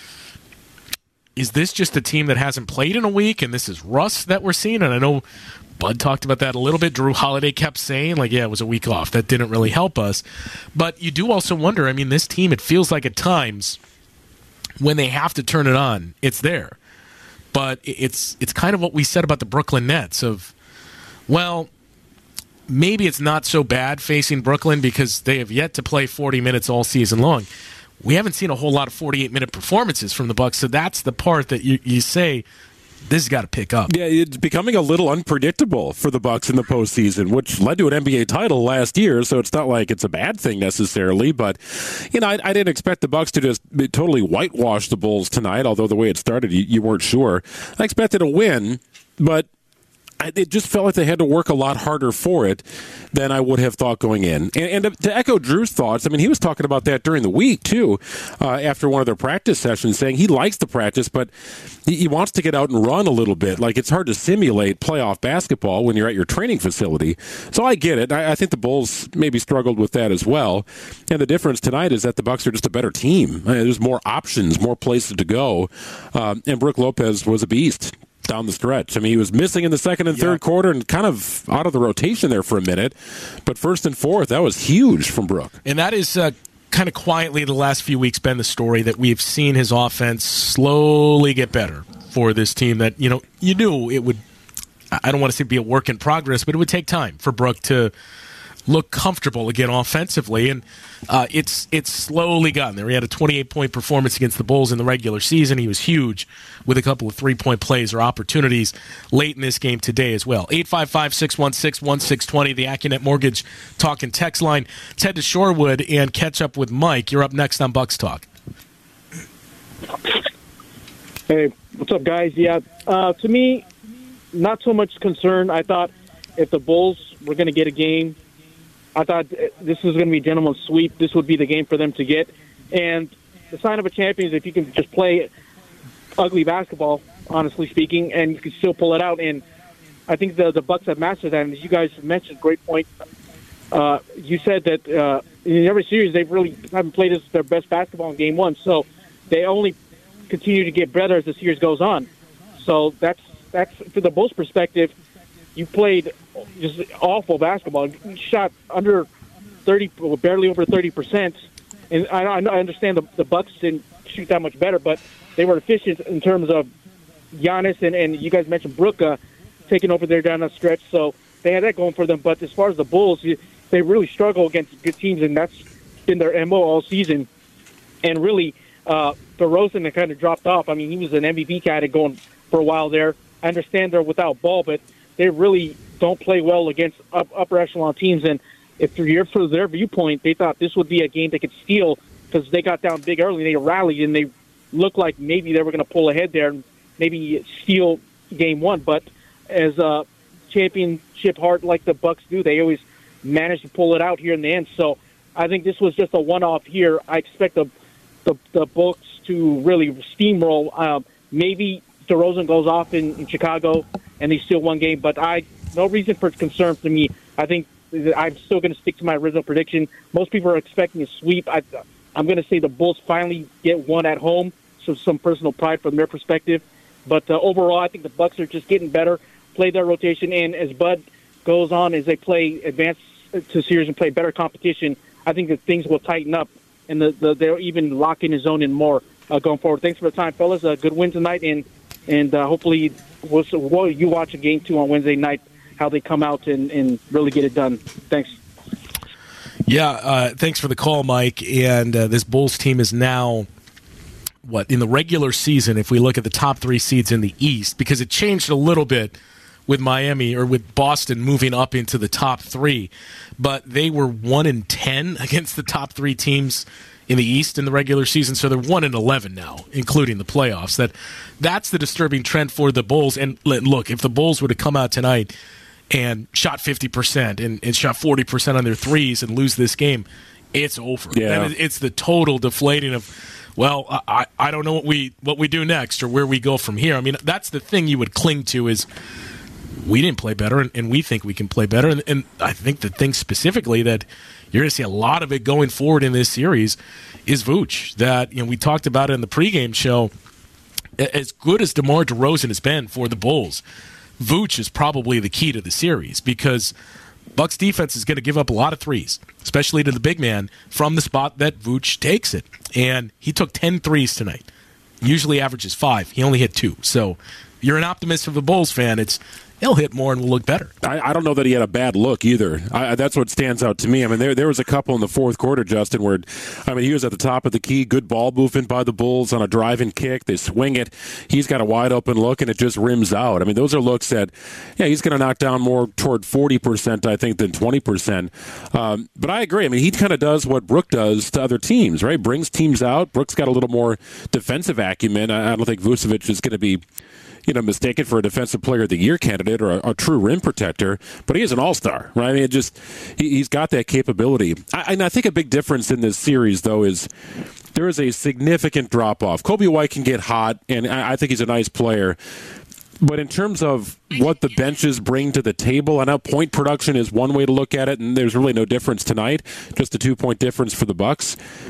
is this just a team that hasn't played in a week, and this is rust that we're seeing? And I know Bud talked about that a little bit. Drew Holiday kept saying, like, yeah, it was a week off. That didn't really help us. But you do also wonder, I mean, this team, it feels like at times when they have to turn it on, it's there. But it's it's kind of what we said about the Brooklyn Nets of, well, maybe it's not so bad facing Brooklyn because they have yet to play forty minutes all season long. We haven't seen a whole lot of forty-eight minute performances from the Bucks, so that's the part that you, you say, this has got to pick up. Yeah, it's becoming a little unpredictable for the Bucks in the postseason, which led to an N B A title last year, so it's not like it's a bad thing necessarily, but you know, I, I didn't expect the Bucks to just totally whitewash the Bulls tonight, although the way it started, you, you weren't sure. I expected a win, but it just felt like they had to work a lot harder for it than I would have thought going in. And, and to echo Drew's thoughts, I mean, he was talking about that during the week, too, uh, after one of their practice sessions, saying he likes the practice, but he, he wants to get out and run a little bit. Like, it's hard to simulate playoff basketball when you're at your training facility. So I get it. I, I think the Bulls maybe struggled with that as well. And the difference tonight is that the Bucks are just a better team. I mean, there's more options, more places to go. Um, and Brook Lopez was a beast down the stretch. I mean, he was missing in the second and yeah. third quarter and kind of out of the rotation there for a minute. But first and fourth, that was huge from Brook. And that is uh, kind of quietly the last few weeks been the story that we've seen his offense slowly get better for this team that, you know, you knew it would, I don't want to say be a work in progress, but it would take time for Brook to look comfortable again offensively, and uh, it's it's slowly gotten there. He had a twenty-eight point performance against the Bulls in the regular season. He was huge with a couple of three-point plays or opportunities late in this game today as well. eight five five, six one six, one six two zero, the AccuNet Mortgage Talk and Text line. Let's head to Shorewood and catch up with Mike. You're up next on Bucks Talk. Hey, what's up, guys? Yeah, uh, to me, not so much concern. I thought if the Bulls were going to get a game, I thought this was going to be a gentleman's sweep. This would be the game for them to get. And the sign of a champion is if you can just play ugly basketball, honestly speaking, and you can still pull it out. And I think the the Bucks have mastered that. And as you guys mentioned, great point. Uh, you said that uh, in every series they've really haven't played as their best basketball in game one. So they only continue to get better as the series goes on. So that's that's from the Bulls' perspective. You played just awful basketball. You shot under thirty, barely over thirty percent. And I, I understand the, the Bucks didn't shoot that much better, but they were efficient in terms of Giannis and, and you guys mentioned Brook uh, taking over there down the stretch. So they had that going for them. But as far as the Bulls, they really struggle against good teams, and that's been their M O all season. And really, uh, DeRozan kind of dropped off. I mean, he was an M V P candidate going for a while there. I understand they're without ball, but they really don't play well against up, upper echelon teams. And if you're from their viewpoint, they thought this would be a game they could steal because they got down big early. They rallied, and they looked like maybe they were going to pull ahead there and maybe steal game one. But as a championship heart like the Bucks do, they always manage to pull it out here in the end. So I think this was just a one-off here. I expect the the, the Bucks to really steamroll. Um, maybe DeRozan goes off in, in Chicago and they steal one game, but I no reason for concern to me. I think I'm still going to stick to my original prediction. Most people are expecting a sweep. I, I'm going to say the Bulls finally get one at home, so some personal pride from their perspective. But uh, overall, I think the Bucks are just getting better, play their rotation, and as Bud goes on, as they play advance to series and play better competition, I think that things will tighten up, and the, the, they'll even lock in his zone in more uh, going forward. Thanks for the time, fellas. Uh, good win tonight, and and uh, hopefully we'll, we'll, you watch a game two on Wednesday night, how they come out and, and really get it done. Thanks. Yeah, uh, thanks for the call, Mike. And uh, this Bulls team is now, what, in the regular season, if we look at the top three seeds in the East, because it changed a little bit with Miami or with Boston moving up into the top three, but they were one in ten against the top three teams in the East in the regular season, so they're one in eleven now, including the playoffs. That that's the disturbing trend for the Bulls. And look, if the Bulls were to come out tonight and shot fifty percent and, and shot forty percent on their threes and lose this game, it's over. Yeah. And it's the total deflating of, well, I, I don't know what we what we do next or where we go from here. I mean, that's the thing you would cling to is we didn't play better, and, and we think we can play better. And, and I think the thing specifically that you're going to see a lot of it going forward in this series is Vooch. That, you know, we talked about it in the pregame show. As good as DeMar DeRozan has been for the Bulls, Vooch is probably the key to the series because Bucks defense is going to give up a lot of threes, especially to the big man from the spot that Vooch takes it. And he took ten threes tonight. Usually averages five. He only hit two. So you're an optimist of a Bulls fan. It's he'll hit more and will look better. I, I don't know that he had a bad look either. I, that's what stands out to me. I mean, there there was a couple in the fourth quarter, Justin, where, I mean, he was at the top of the key, good ball movement by the Bulls on a driving kick. They swing it. He's got a wide open look, and it just rims out. I mean, those are looks that, yeah, he's going to knock down more toward forty percent, I think, than twenty percent. Um, but I agree. I mean, he kind of does what Brook does to other teams, right? Brings teams out. Brook's got a little more defensive acumen. I, I don't think Vucevic is going to be, you know, mistaken for a defensive player of the year candidate or a, a true rim protector, but he is an all-star, right? I mean, it just he, he's got that capability. I, and I think a big difference in this series, though, is there is a significant drop-off. Kobe White can get hot, and I, I think he's a nice player. But in terms of what the benches bring to the table, I know point production is one way to look at it, and there's really no difference tonight, just a two-point difference for the Bucks.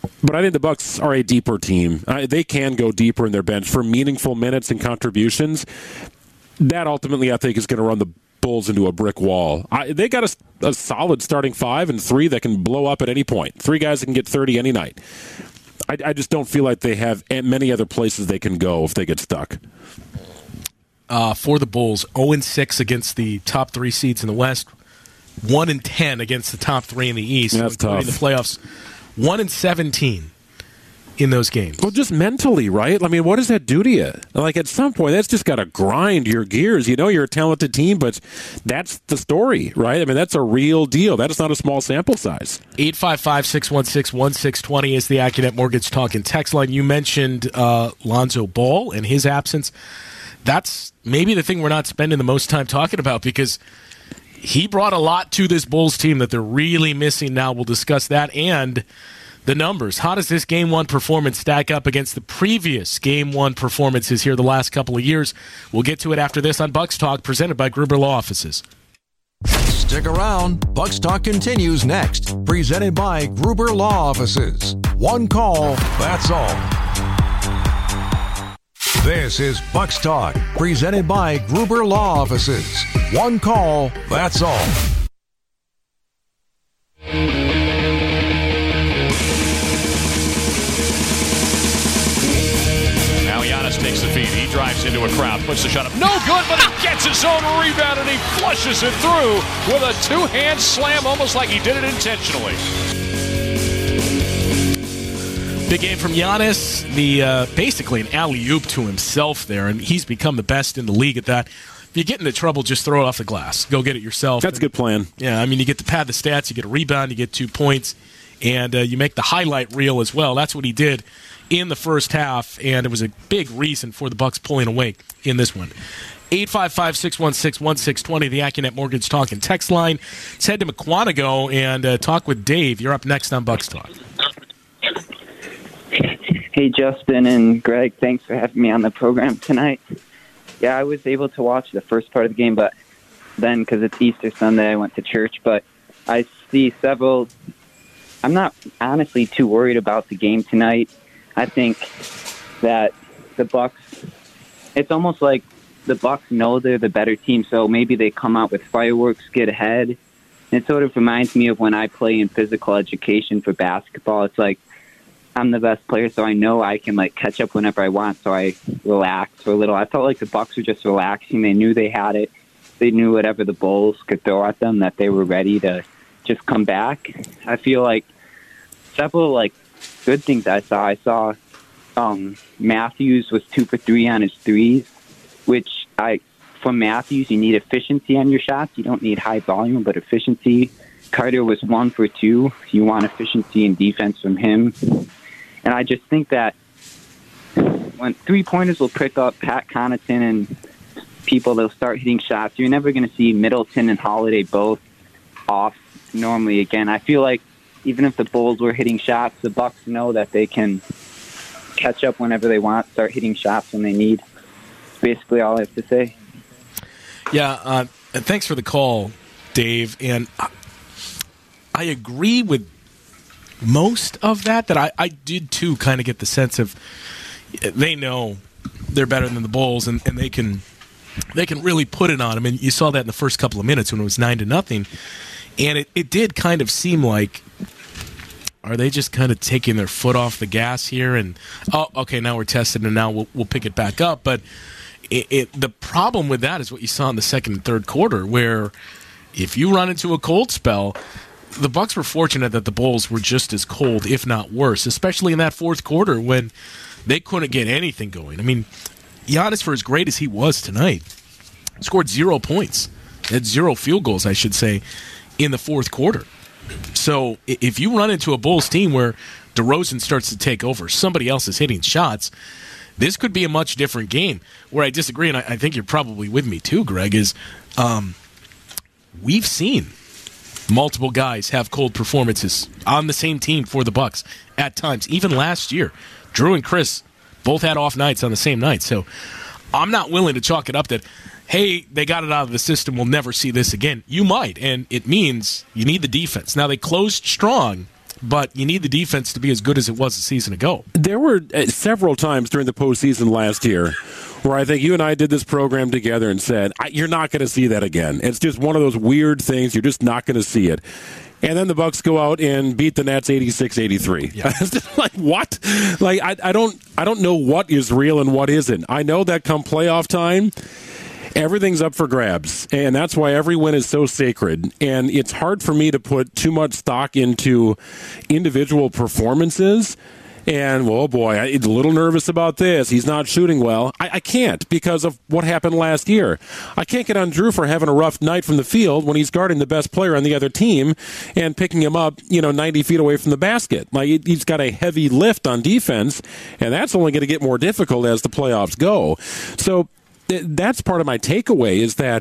But I think the Bucks are a deeper team. Uh, they can go deeper in their bench for meaningful minutes and contributions. That ultimately, I think, is going to run the Bulls into a brick wall. I, they got a, a solid starting five and three that can blow up at any point. Three guys that can get thirty any night. I, I just don't feel like they have many other places they can go if they get stuck. Uh, for the Bulls, oh and six against the top three seeds in the West, one and ten against the top three in the East. Yeah, that's tough. The playoffs, one and seventeen in those games. Well, just mentally, right? I mean, what does that do to you? Like, at some point, that's just got to grind your gears. You know you're a talented team, but that's the story, right? I mean, that's a real deal. That is not a small sample size. eight five five, six one six, one six two zero is the AccuNet Mortgage Talk and Text line. You mentioned uh, Lonzo Ball and his absence. That's maybe the thing we're not spending the most time talking about because he brought a lot to this Bulls team that they're really missing now. We'll discuss that and the numbers. How does this Game one performance stack up against the previous Game one performances here the last couple of years? We'll get to it after this on Bucks Talk, presented by Gruber Law Offices. Stick around. Bucks Talk continues next, presented by Gruber Law Offices. One call, that's all. This is Bucks Talk, presented by Gruber Law Offices. One call, that's all. Now Giannis takes the feed. He drives into a crowd, puts the shot up. No good, but he gets his own rebound and he flushes it through with a two-hand slam, almost like he did it intentionally. Big game from Giannis, the uh, basically an alley-oop to himself there, and he's become the best in the league at that. If you get into trouble, just throw it off the glass. Go get it yourself. That's a good plan. Yeah, I mean, you get to pad the stats, you get a rebound, you get two points, and uh, you make the highlight reel as well. That's what he did in the first half, and it was a big reason for the Bucks pulling away in this one. eight five five, six one six, one six two zero, the AccuNet Mortgage Talk and Text line. Let's head to Mukwonago and uh, talk with Dave. You're up next on Bucks Talk. Hey, Justin and Greg, thanks for having me on the program tonight. Yeah, I was able to watch the first part of the game, but then because it's Easter Sunday, I went to church. But I see several. I'm not honestly too worried about the game tonight. I think that the Bucks. It's almost like the Bucks know they're the better team, so maybe they come out with fireworks, get ahead. It sort of reminds me of when I play in physical education for basketball. It's like I'm the best player, so I know I can like catch up whenever I want. So I relax for a little. I felt like the Bucks were just relaxing. They knew they had it. They knew whatever the Bulls could throw at them, that they were ready to just come back. I feel like several like good things I saw. I saw um, Matthews was two for three on his threes, which I from Matthews you need efficiency on your shots. You don't need high volume, but efficiency. Carter was one for two. You want efficiency and defense from him. And I just think that when three-pointers will pick up Pat Connaughton and people, they'll start hitting shots. You're never going to see Middleton and Holiday both off normally again. I feel like even if the Bulls were hitting shots, the Bucks know that they can catch up whenever they want, start hitting shots when they need. That's basically all I have to say. Yeah, uh, and thanks for the call, Dave. And I, I agree with most of that, that I, I did too kind of get the sense of they know they're better than the Bulls and, and they can they can really put it on them. And you saw that in the first couple of minutes when it was nine to nothing. And it, it did kind of seem like, are they just kind of taking their foot off the gas here? And, oh, okay, now we're testing and now we'll, we'll pick it back up. But it, it, the problem with that is what you saw in the second and third quarter, where if you run into a cold spell, the Bucks were fortunate that the Bulls were just as cold, if not worse, especially in that fourth quarter when they couldn't get anything going. I mean, Giannis, for as great as he was tonight, scored zero points. Had zero field goals, I should say, in the fourth quarter. So if you run into a Bulls team where DeRozan starts to take over, somebody else is hitting shots, this could be a much different game. Where I disagree, and I, I think you're probably with me too, Greg, is um, we've seen multiple guys have cold performances on the same team for the Bucks at times. Even last year, Drew and Chris both had off nights on the same night. So I'm not willing to chalk it up that, hey, they got it out of the system, we'll never see this again. You might, and it means you need the defense. Now, they closed strong but you need the defense to be as good as it was a season ago. There were uh, several times during the postseason last year where I think you and I did this program together and said, you're not going to see that again. It's just one of those weird things. You're just not going to see it. And then the Bucks go out and beat the Nets eighty-six eighty-three. Yeah. Like, what? Like, I, I don't I don't know what is real and what isn't. I know that come playoff time, everything's up for grabs, and that's why every win is so sacred. And it's hard for me to put too much stock into individual performances. And, well, oh boy, I'm a little nervous about this. He's not shooting well. I, I can't because of what happened last year. I can't get on Drew for having a rough night from the field when he's guarding the best player on the other team and picking him up, you know, ninety feet away from the basket. Like, he's got a heavy lift on defense, and that's only going to get more difficult as the playoffs go. So th- that's part of my takeaway is that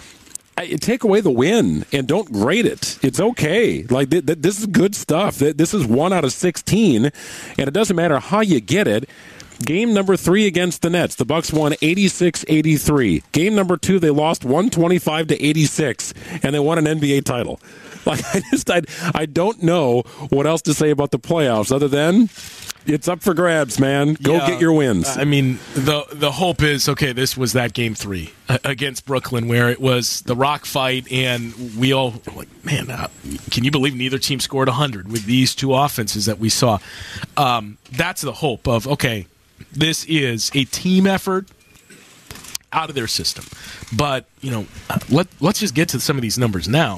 I, take away the win and don't grade it. It's okay. Like th- th- this is good stuff. Th- this is one out of sixteen, and it doesn't matter how you get it. Game number three against the Nets, the Bucks won eighty-six eighty-three. Game number two, they lost one twenty-five to eighty-six, and they won an N B A title. Like I just, I, I don't know what else to say about the playoffs other than it's up for grabs, man. Go yeah, get your wins. I mean, the the hope is, okay, this was that game three against Brooklyn where it was the rock fight, and we all were like, man, uh, can you believe neither team scored one hundred with these two offenses that we saw? Um, that's the hope of, okay, this is a team effort out of their system. But, you know, let, let's just get to some of these numbers now.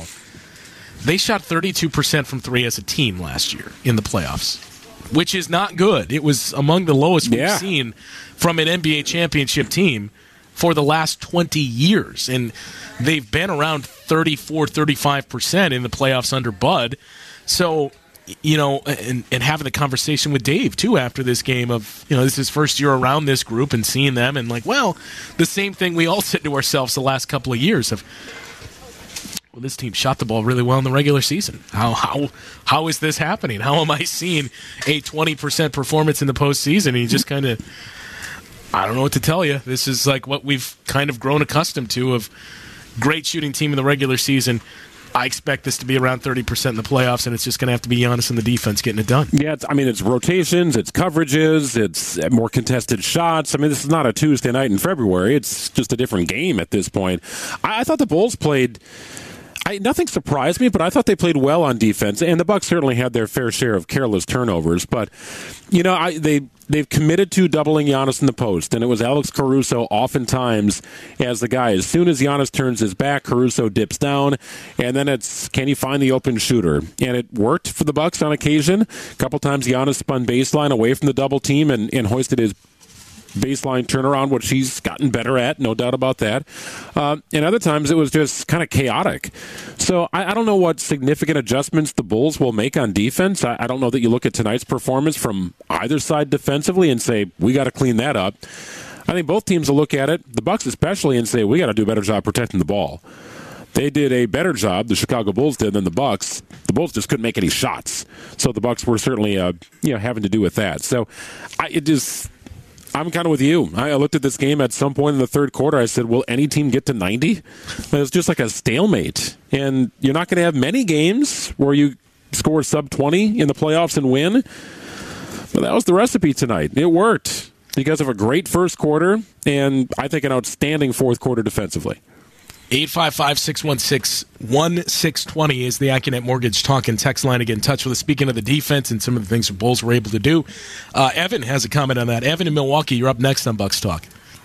They shot thirty-two percent from three as a team last year in the playoffs, which is not good. It was among the lowest we've yeah. seen from an N B A championship team for the last twenty years. And they've been around thirty-four, thirty-five percent in the playoffs under Bud. So, you know, and, and having the conversation with Dave, too, after this game of, you know, this is his first year around this group and seeing them and like, well, the same thing we all said to ourselves the last couple of years of, well, this team shot the ball really well in the regular season. How how how is this happening? How am I seeing a twenty percent performance in the postseason? And you just kind of, I don't know what to tell you. This is like what we've kind of grown accustomed to of great shooting team in the regular season. I expect this to be around thirty percent in the playoffs, and it's just going to have to be Giannis and the defense getting it done. Yeah, it's, I mean, it's rotations, it's coverages, it's more contested shots. I mean, this is not a Tuesday night in February. It's just a different game at this point. I, I thought the Bulls played... I, nothing surprised me, but I thought they played well on defense, and the Bucks certainly had their fair share of careless turnovers. But you know, I, they they've committed to doubling Giannis in the post, and it was Alex Caruso oftentimes as the guy. As soon as Giannis turns his back, Caruso dips down, and then it's can he find the open shooter? And it worked for the Bucks on occasion. A couple times Giannis spun baseline away from the double team and, and hoisted his baseline turnaround, which he's gotten better at, no doubt about that. Uh, and other times it was just kind of chaotic. So I, I don't know what significant adjustments the Bulls will make on defense. I, I don't know that you look at tonight's performance from either side defensively and say, we got to clean that up. I think both teams will look at it, the Bucks especially, and say, we got to do a better job protecting the ball. They did a better job, the Chicago Bulls did, than the Bucks. The Bulls just couldn't make any shots. So the Bucks were certainly uh, you know, having to do with that. So I, it just... I'm kind of with you. I looked at this game at some point in the third quarter. I said, will any team get to ninety? It's just like a stalemate. And you're not going to have many games where you score sub twenty in the playoffs and win. But that was the recipe tonight. It worked because of a great first quarter and I think an outstanding fourth quarter defensively. eight five five, six one six, one six two zero is the Accunet Mortgage talk and text line to get in touch with us. Speaking of the defense and some of the things the Bulls were able to do, uh, Evan has a comment on that. Evan in Milwaukee, you're up next on Bucks Talk.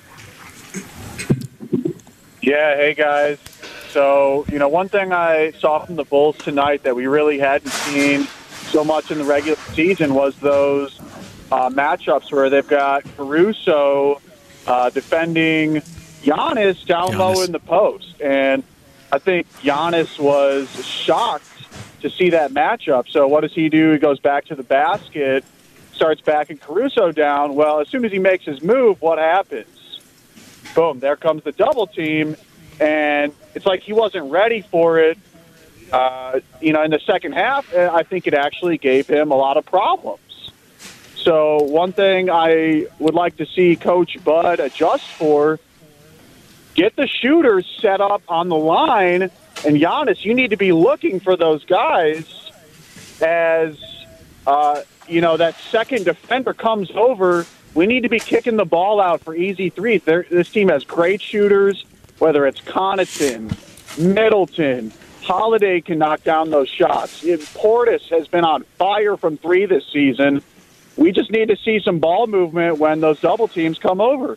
Yeah, hey guys. So, you know, one thing I saw from the Bulls tonight that we really hadn't seen so much in the regular season was those uh, matchups where they've got Caruso uh, defending Giannis down Giannis. low in the post. And I think Giannis was shocked to see that matchup. So what does he do? He goes back to the basket, starts backing Caruso down. Well, as soon as he makes his move, what happens? Boom, there comes the double team. And it's like he wasn't ready for it. Uh, you know, in the second half, I think it actually gave him a lot of problems. So one thing I would like to see Coach Bud adjust for, get the shooters set up on the line, and Giannis, you need to be looking for those guys as uh, you know, that second defender comes over, we need to be kicking the ball out for easy threes. They're, this team has great shooters, whether it's Connaughton, Middleton, Holiday can knock down those shots. Portis has been on fire from three this season. We just need to see some ball movement when those double teams come over.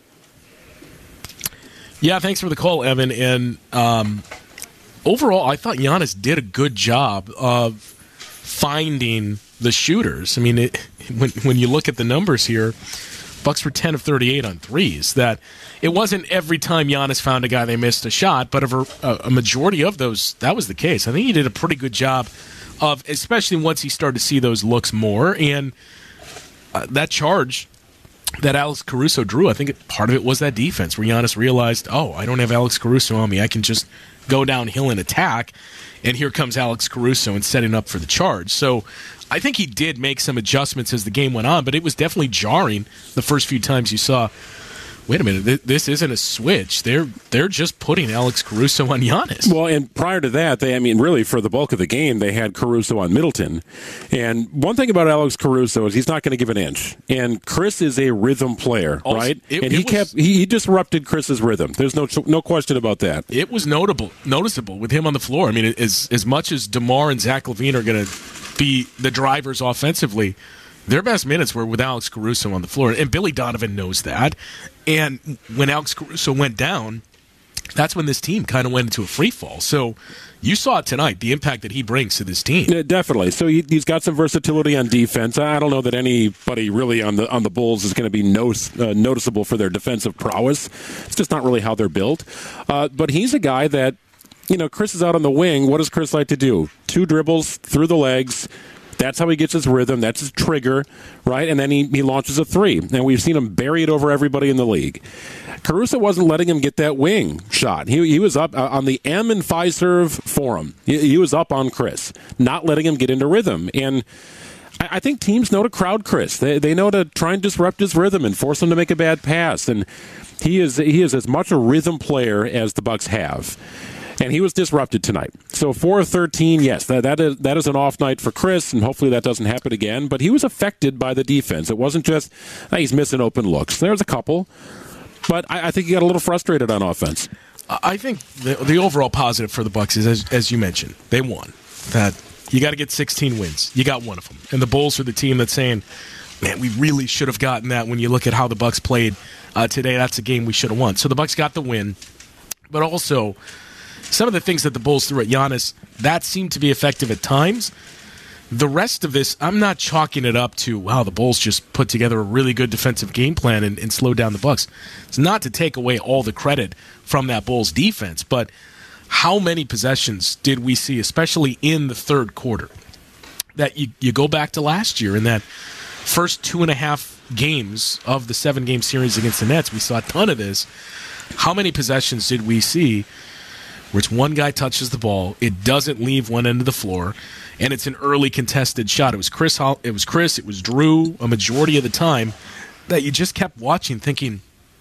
Yeah, thanks for the call, Evan. And um, overall, I thought Giannis did a good job of finding the shooters. I mean, it, when when you look at the numbers here, Bucks were ten of thirty-eight on threes. That it wasn't every time Giannis found a guy they missed a shot, but a, a majority of those, that was the case. I think he did a pretty good job of, especially once he started to see those looks more. And uh, that charge that Alex Caruso drew, I think part of it was that defense where Giannis realized, oh, I don't have Alex Caruso on me. I can just go downhill and attack. And here comes Alex Caruso and setting up for the charge. So I think he did make some adjustments as the game went on, but it was definitely jarring the first few times you saw, wait a minute, this isn't a switch. They're they're just putting Alex Caruso on Giannis. Well, and prior to that, they I mean, really, for the bulk of the game, they had Caruso on Middleton. And one thing about Alex Caruso is he's not going to give an inch. And Chris is a rhythm player, also, right? It, and he was, kept he, he disrupted Chris's rhythm. There's no no question about that. It was notable, noticeable with him on the floor. I mean, as as much as DeMar and Zach LaVine are going to be the drivers offensively, their best minutes were with Alex Caruso on the floor, and Billy Donovan knows that. And when Alex Caruso went down, that's when this team kind of went into a free fall. So you saw it tonight, the impact that he brings to this team. Yeah, definitely. So he, he's got some versatility on defense. I don't know that anybody really on the on the Bulls is going to be no, uh, noticeable for their defensive prowess. It's just not really how they're built. Uh, but he's a guy that, you know, Chris is out on the wing. What does Chris like to do? Two dribbles through the legs. That's how he gets his rhythm. That's his trigger, right? And then he, he launches a three. And we've seen him bury it over everybody in the league. Caruso wasn't letting him get that wing shot. He, he was up uh, on the M and Fiserv forum. He, he was up on Chris, not letting him get into rhythm. And I, I think teams know to crowd Chris. They, they know to try and disrupt his rhythm and force him to make a bad pass. And he is he is as much a rhythm player as the Bucks have. And he was disrupted tonight. So four of thirteen, yes, that, that, is, that is an off night for Chris, and hopefully that doesn't happen again. But he was affected by the defense. It wasn't just, oh, he's missing open looks. There's a couple. But I, I think he got a little frustrated on offense. I think the, the overall positive for the Bucks is, as, as you mentioned, they won. That you got to get sixteen wins. You got one of them. And the Bulls are the team that's saying, man, we really should have gotten that when you look at how the Bucks played uh, today. That's a game we should have won. So the Bucks got the win. But also, some of the things that the Bulls threw at Giannis, that seemed to be effective at times. The rest of this, I'm not chalking it up to, wow, the Bulls just put together a really good defensive game plan and, and slowed down the Bucks. It's not to take away all the credit from that Bulls defense, but how many possessions did we see, especially in the third quarter, that you, you go back to last year in that first two and a half games of the seven-game series against the Nets, we saw a ton of this. How many possessions did we see where it's one guy touches the ball, it doesn't leave one end of the floor, and it's an early contested shot? It was Chris, it was Chris, it was Drew, a majority of the time, that you just kept watching thinking,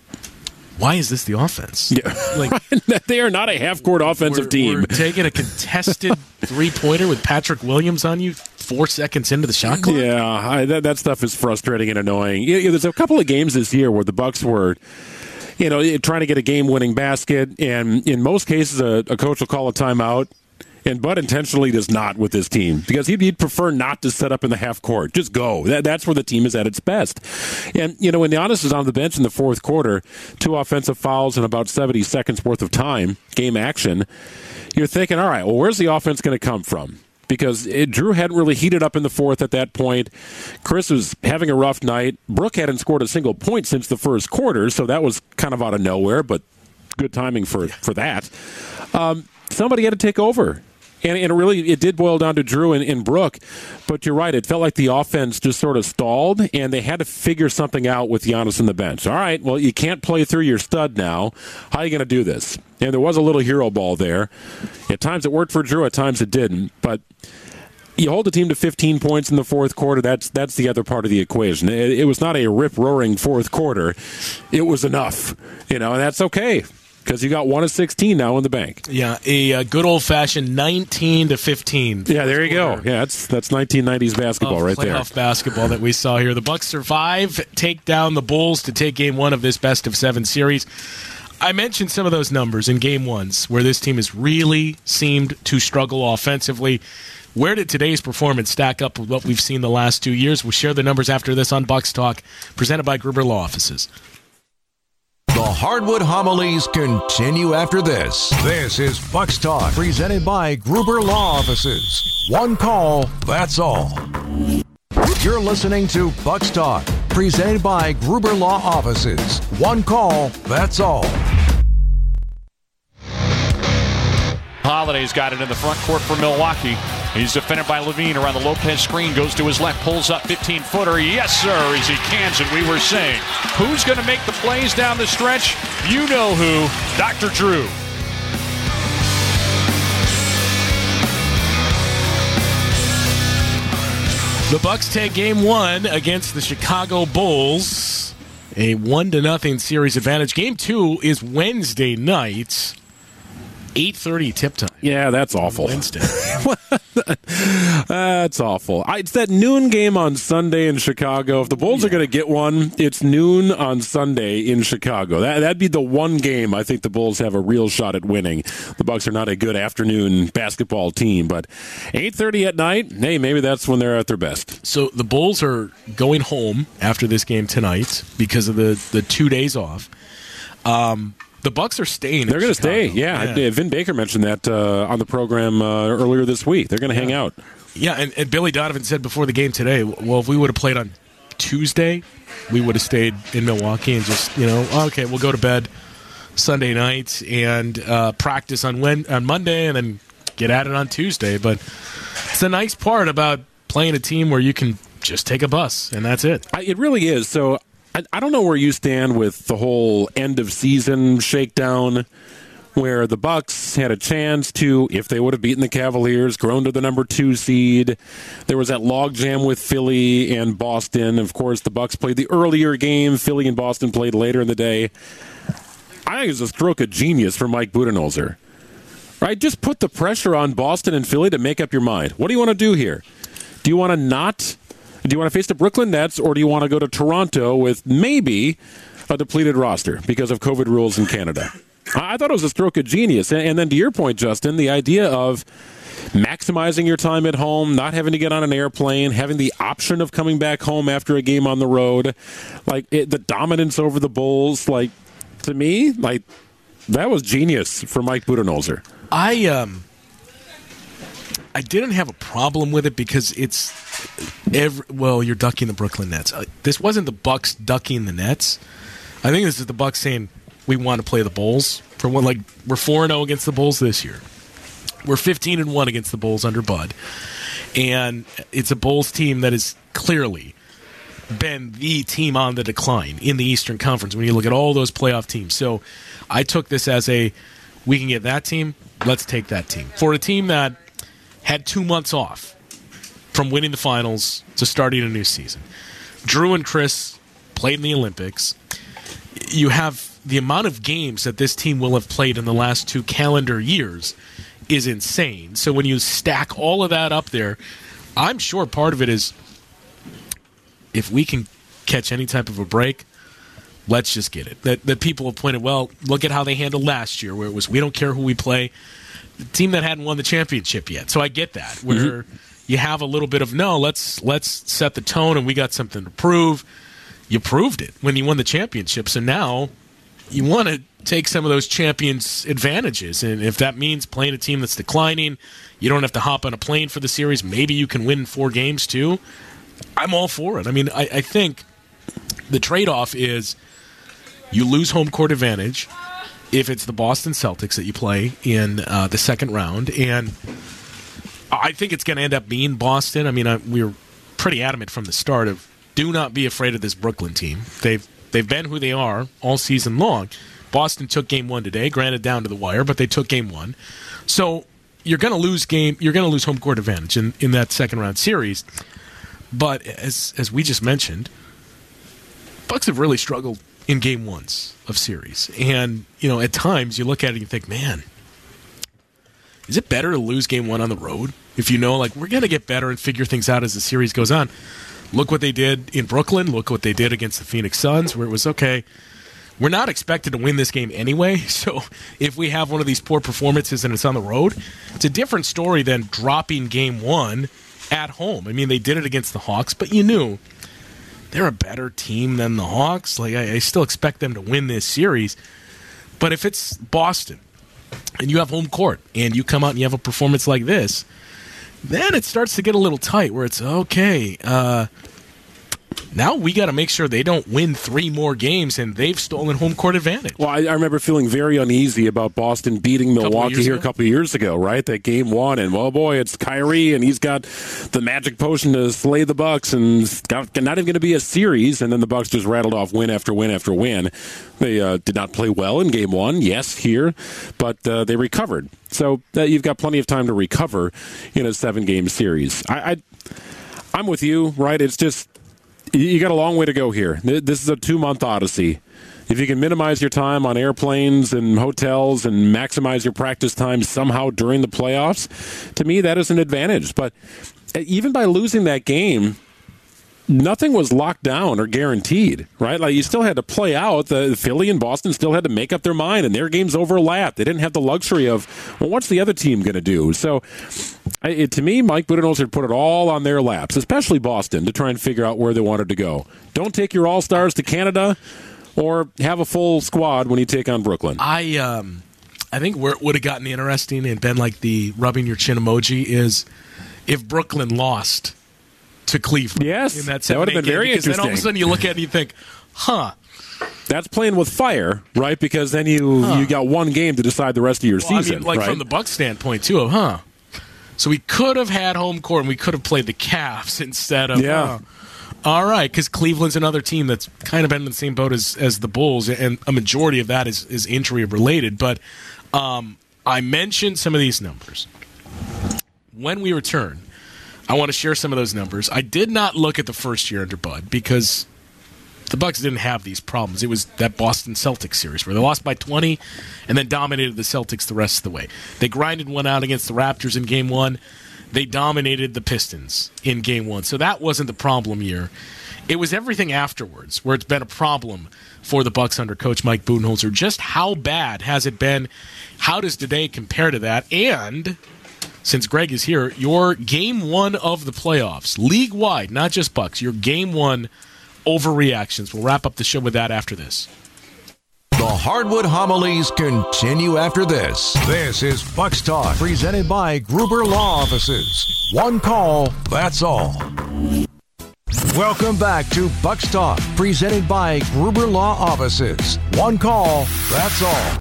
why is this the offense? Yeah. Like, they are not a half-court offensive we're, team. We're taking a contested three-pointer with Patrick Williams on you four seconds into the shot clock? Yeah, I, that, that stuff is frustrating and annoying. You know, there's a couple of games this year where the Bucks were, you know, trying to get a game-winning basket, and in most cases, a, a coach will call a timeout, and Bud intentionally does not with this team because he'd, he'd prefer not to set up in the half court. Just go. That, that's where the team is at its best. And, you know, when Giannis is on the bench in the fourth quarter, two offensive fouls in about seventy seconds worth of time, game action, you're thinking, all right, well, where's the offense going to come from? Because it, Drew hadn't really heated up in the fourth at that point. Chris was having a rough night. Brooke hadn't scored a single point since the first quarter, so that was kind of out of nowhere, but good timing for, for that. Um, somebody had to take over. And, and it really, it did boil down to Drew and, and Brooke. But you're right, it felt like the offense just sort of stalled, and they had to figure something out with Giannis on the bench. All right, well, you can't play through your stud now. How are you going to do this? And there was a little hero ball there. At times it worked for Drew, at times it didn't. But you hold the team to fifteen points in the fourth quarter, that's that's the other part of the equation. It, it was not a rip-roaring fourth quarter. It was enough, you know, and that's okay. because you got one of sixteen now in the bank. Yeah, a, a good old-fashioned nineteen to fifteen. Yeah, there you go. Yeah, that's that's nineteen nineties basketball right there. Playoff basketball that we saw here. The Bucks survive, take down the Bulls to take game one of this best of seven series. I mentioned some of those numbers in game ones where this team has really seemed to struggle offensively. Where did today's performance stack up with what we've seen the last two years? We'll share the numbers after this on Bucks Talk, presented by Gruber Law Offices. The Hardwood Homilies continue after this. This is Bucks Talk, presented by Gruber Law Offices. One call, that's all. You're listening to Bucks Talk, presented by Gruber Law Offices. One call, that's all. Holiday's got it in the front court for Milwaukee. He's defended by Levine around the Lopez screen, goes to his left, pulls up fifteen-footer. Yes, sir, as he cans it. We were saying, who's going to make the plays down the stretch? You know who, Doctor Drew. The Bucks take game one against the Chicago Bulls. A one to nothing series advantage. Game two is Wednesday night. eight thirty tip time. Yeah, that's awful. Wednesday. That's awful. I, it's that noon game on Sunday in Chicago. If the Bulls yeah. are going to get one, it's noon on Sunday in Chicago. That, that'd be the one game I think the Bulls have a real shot at winning. The Bucks are not a good afternoon basketball team, but eight thirty at night, hey, maybe that's when they're at their best. So the Bulls are going home after this game tonight because of the, the two days off. Um... The Bucks are staying. They're going to stay, yeah. yeah. Vin Baker mentioned that uh, on the program uh, earlier this week. They're going to yeah. hang out. Yeah, and, and Billy Donovan said before the game today, well, if we would have played on Tuesday, we would have stayed in Milwaukee and just, you know, okay, we'll go to bed Sunday night and uh, practice on when, on Monday and then get at it on Tuesday. But it's a nice part about playing a team where you can just take a bus, and that's it. I, it really is. So I don't know where you stand with the whole end of season shakedown, where the Bucks had a chance to, if they would have beaten the Cavaliers, grown to the number two seed. There was that logjam with Philly and Boston. Of course, the Bucks played the earlier game. Philly and Boston played later in the day. I think it's a stroke of genius for Mike Budenholzer. Right? Just put the pressure on Boston and Philly to make up your mind. What do you want to do here? Do you want to not... Do you want to face the Brooklyn Nets, or do you want to go to Toronto with maybe a depleted roster because of COVID rules in Canada? I thought it was a stroke of genius. And then to your point, Justin, the idea of maximizing your time at home, not having to get on an airplane, having the option of coming back home after a game on the road, like it, the dominance over the Bulls, like to me, like that was genius for Mike Budenholzer. I um. I didn't have a problem with it because it's every, well, you're ducking the Brooklyn Nets. Uh, this wasn't the Bucks ducking the Nets. I think this is the Bucks saying we want to play the Bulls for one. Like we're four and zero against the Bulls this year. We're fifteen and one against the Bulls under Bud, and it's a Bulls team that has clearly been the team on the decline in the Eastern Conference when you look at all those playoff teams. So I took this as a we can get that team. Let's take that team for a team that had two months off from winning the finals to starting a new season. Drew and Chris played in the Olympics. You have the amount of games that this team will have played in the last two calendar years is insane. So when you stack all of that up there, I'm sure part of it is if we can catch any type of a break, let's just get it. That, that people have pointed, well, look at how they handled last year where it was we don't care who we play. The team that hadn't won the championship yet. So I get that, where mm-hmm. you have a little bit of, no, let's let's set the tone and we got something to prove. You proved it when you won the championship. So now you want to take some of those champions' advantages. And if that means playing a team that's declining, you don't have to hop on a plane for the series. Maybe you can win four games too. I'm all for it. I mean, I, I think the trade-off is you lose home court advantage if it's the Boston Celtics that you play in uh, the second round. And I think it's going to end up being Boston. I mean, I, we were pretty adamant from the start of do not be afraid of this Brooklyn team. They've they've been who they are all season long. Boston took game one today, granted down to the wire, but they took game one. So you're going to lose game. You're going to lose home court advantage in, in that second round series. But as as we just mentioned, Bucks have really struggled in game ones of series. And, you know, at times you look at it and you think, man, is it better to lose game one on the road? If you know, like, we're going to get better and figure things out as the series goes on. Look what they did in Brooklyn. Look what they did against the Phoenix Suns, where it was, okay, we're not expected to win this game anyway, so if we have one of these poor performances and it's on the road, it's a different story than dropping game one at home. I mean, they did it against the Hawks, but you knew they're a better team than the Hawks. Like, I, I still expect them to win this series. But if it's Boston and you have home court and you come out and you have a performance like this, then it starts to get a little tight where it's, okay, uh, now we got to make sure they don't win three more games and they've stolen home court advantage. Well, I, I remember feeling very uneasy about Boston beating Milwaukee here a couple of years ago, right? That game one, and, well, boy, it's Kyrie, and he's got the magic potion to slay the Bucks, and it's got, not even going to be a series, and then the Bucks just rattled off win after win after win. They uh, did not play well in game one, yes, here, but uh, they recovered. So uh, you've got plenty of time to recover in a seven-game series. I, I, I'm with you, right? It's just, you got a long way to go here. This is a two-month odyssey. If you can minimize your time on airplanes and hotels and maximize your practice time somehow during the playoffs, to me, that is an advantage. But even by losing that game, nothing was locked down or guaranteed, right? Like, you still had to play out. The Philly and Boston still had to make up their mind, and their games overlapped. They didn't have the luxury of, well, what's the other team going to do? So, it, to me, Mike Budenholzer put it all on their laps, especially Boston, to try and figure out where they wanted to go. Don't take your all-stars to Canada, or have a full squad when you take on Brooklyn. I um, I think where it would have gotten interesting and been like the rubbing your chin emoji is if Brooklyn lost to Cleveland. Yes, in that, that would have been game, very because interesting. Then all of a sudden you look at it and you think, huh. That's playing with fire, right? Because then you huh. you got one game to decide the rest of your well, season. I mean, like right? from the Bucks standpoint too, of huh. So we could have had home court and we could have played the Cavs instead of yeah. Huh. All right, because Cleveland's another team that's kind of been in the same boat as, as the Bulls, and a majority of that is, is injury-related. But um, I mentioned some of these numbers. When we return, I want to share some of those numbers. I did not look at the first year under Bud because the Bucks didn't have these problems. It was that Boston Celtics series where they lost by twenty and then dominated the Celtics the rest of the way. They grinded one out against the Raptors in game one. They dominated the Pistons in game one. So that wasn't the problem year. It was everything afterwards where it's been a problem for the Bucks under Coach Mike Budenholzer. Just how bad has it been? How does today compare to that? And since Greg is here, your game one of the playoffs, league-wide, not just Bucks, your game one overreactions. We'll wrap up the show with that after this. The Hardwood Homilies continue after this. This is Bucks Talk, presented by Gruber Law Offices. One call, that's all. Welcome back to Bucks Talk, presented by Gruber Law Offices. One call, that's all.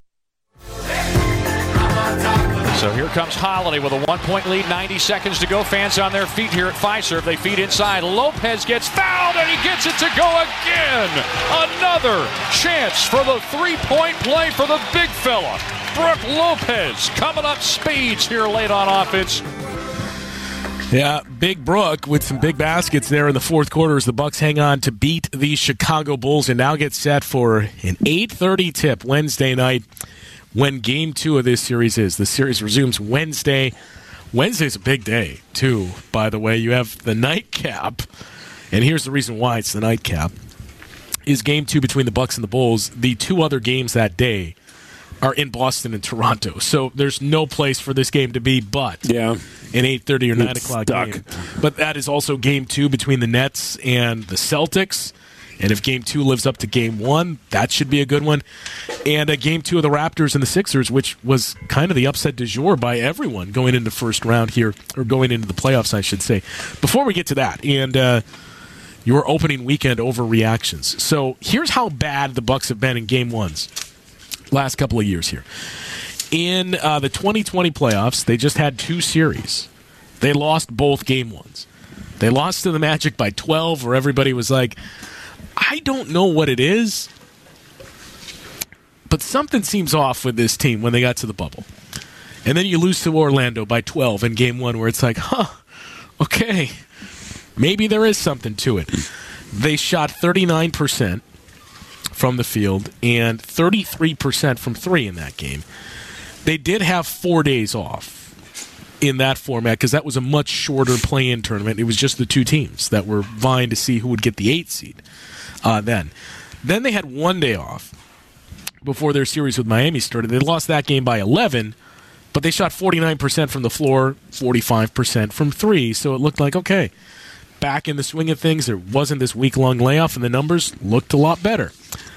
So here comes Holiday with a one-point lead, ninety seconds to go. Fans on their feet here at Fiserv. They feed inside. Lopez gets fouled, and he gets it to go again. Another chance for the three-point play for the big fella. Brook Lopez coming up speeds here late on offense. Yeah, Big Brook with some big baskets there in the fourth quarter as the Bucks hang on to beat the Chicago Bulls and now get set for an eight thirty tip Wednesday night. When game two of this series is. The series resumes Wednesday. Wednesday's a big day, too, by the way. You have the nightcap, and here's the reason why it's the nightcap, is game two between the Bucks and the Bulls. The two other games that day are in Boston and Toronto, so there's no place for this game to be but yeah. an eight thirty or nine it's o'clock stuck. game. But that is also game two between the Nets and the Celtics. And if game two lives up to game one, that should be a good one. And a game two of the Raptors and the Sixers, which was kind of the upset du jour by everyone going into the first round here, or going into the playoffs, I should say. Before we get to that, and uh, your opening weekend overreactions. So here's how bad the Bucks have been in game ones last couple of years here. In uh, the twenty twenty playoffs, they just had two series. They lost both game ones. They lost to the Magic by twelve, where everybody was like, I don't know what it is, but something seems off with this team when they got to the bubble. And then you lose to Orlando by twelve in game one, where it's like, huh, okay, maybe there is something to it. They shot thirty-nine percent from the field and thirty-three percent from three in that game. They did have four days off in that format because that was a much shorter play-in tournament. It was just the two teams that were vying to see who would get the eight seed uh, then. Then they had one day off before their series with Miami started. They lost that game by eleven, but they shot forty-nine percent from the floor, forty-five percent from three, so it looked like, okay, back in the swing of things. There wasn't this week-long layoff, and the numbers looked a lot better.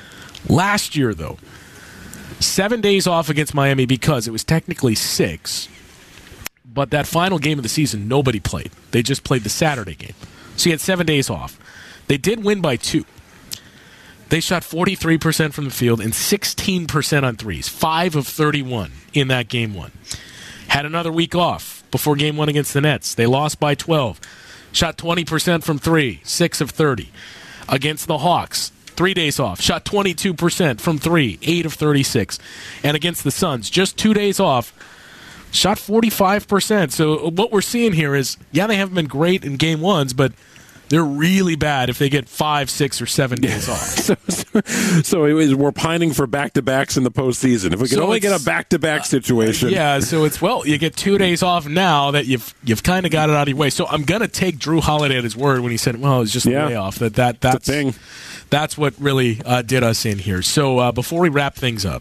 Last year, though, seven days off against Miami because it was technically six, but that final game of the season, nobody played. They just played the Saturday game. So you had seven days off. They did win by two. They shot forty-three percent from the field and sixteen percent on threes, five of thirty-one in that game one. Had another week off before game one against the Nets. They lost by twelve. Shot twenty percent from three, six of thirty. Against the Hawks, three days off. Shot twenty-two percent from three, eight of thirty-six. And against the Suns, just two days off, shot forty-five percent. So what we're seeing here is, yeah, they haven't been great in game ones, but they're really bad if they get five, six, or seven days off. so, so, so it was, we're pining for back-to-backs in the postseason. If we could so only get a back-to-back situation. Uh, yeah, so it's, well, you get two days off now that you've you've kind of got it out of your way. So I'm going to take Drew Holiday at his word when he said, well, it's just a yeah. layoff. That, that, that's, thing. That's what really uh, did us in here. So uh, before we wrap things up,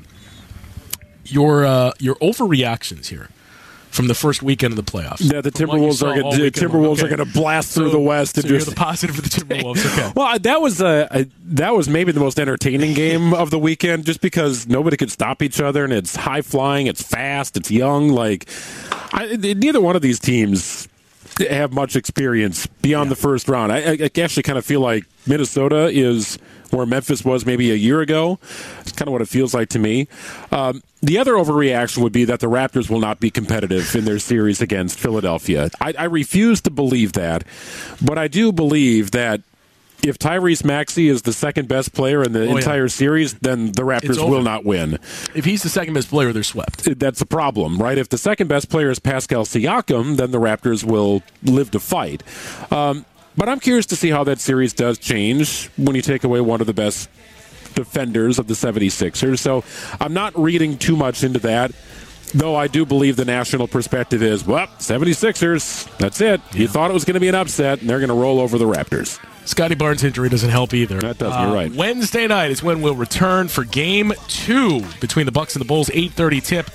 your uh, your overreactions here from the first weekend of the playoffs. Yeah, the Timberwolves are gonna, the Timberwolves okay. are going to blast so, through the West. So and you're just, the positive for the Timberwolves. Okay. Well, that was a, a that was maybe the most entertaining game of the weekend, just because nobody could stop each other, and it's high flying, it's fast, it's young. Like I, neither one of these teams have much experience beyond yeah. the first round. I, I actually kind of feel like Minnesota is where Memphis was maybe a year ago. It's kind of what it feels like to me. Um, the other overreaction would be that the Raptors will not be competitive in their series against Philadelphia. I, I refuse to believe that, but I do believe that if Tyrese Maxey is the second best player in the oh, entire yeah. series, then the Raptors will not win. If he's the second best player, they're swept. That's the problem, right? If the second best player is Pascal Siakam, then the Raptors will live to fight. Um, but I'm curious to see how that series does change when you take away one of the best defenders of the seventy-sixers. So I'm not reading too much into that, though I do believe the national perspective is, well, seventy-sixers, that's it. Yeah. You thought it was going to be an upset, and they're going to roll over the Raptors. Scotty Barnes' injury doesn't help either. That doesn't, uh, you're right. Wednesday night is when we'll return for game two between the Bucks and the Bulls, eight thirty tip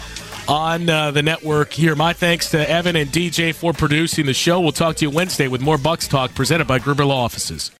on uh, the network here. My thanks to Evan and D J for producing the show. We'll talk to you Wednesday with more Bucks Talk presented by Gruber Law Offices.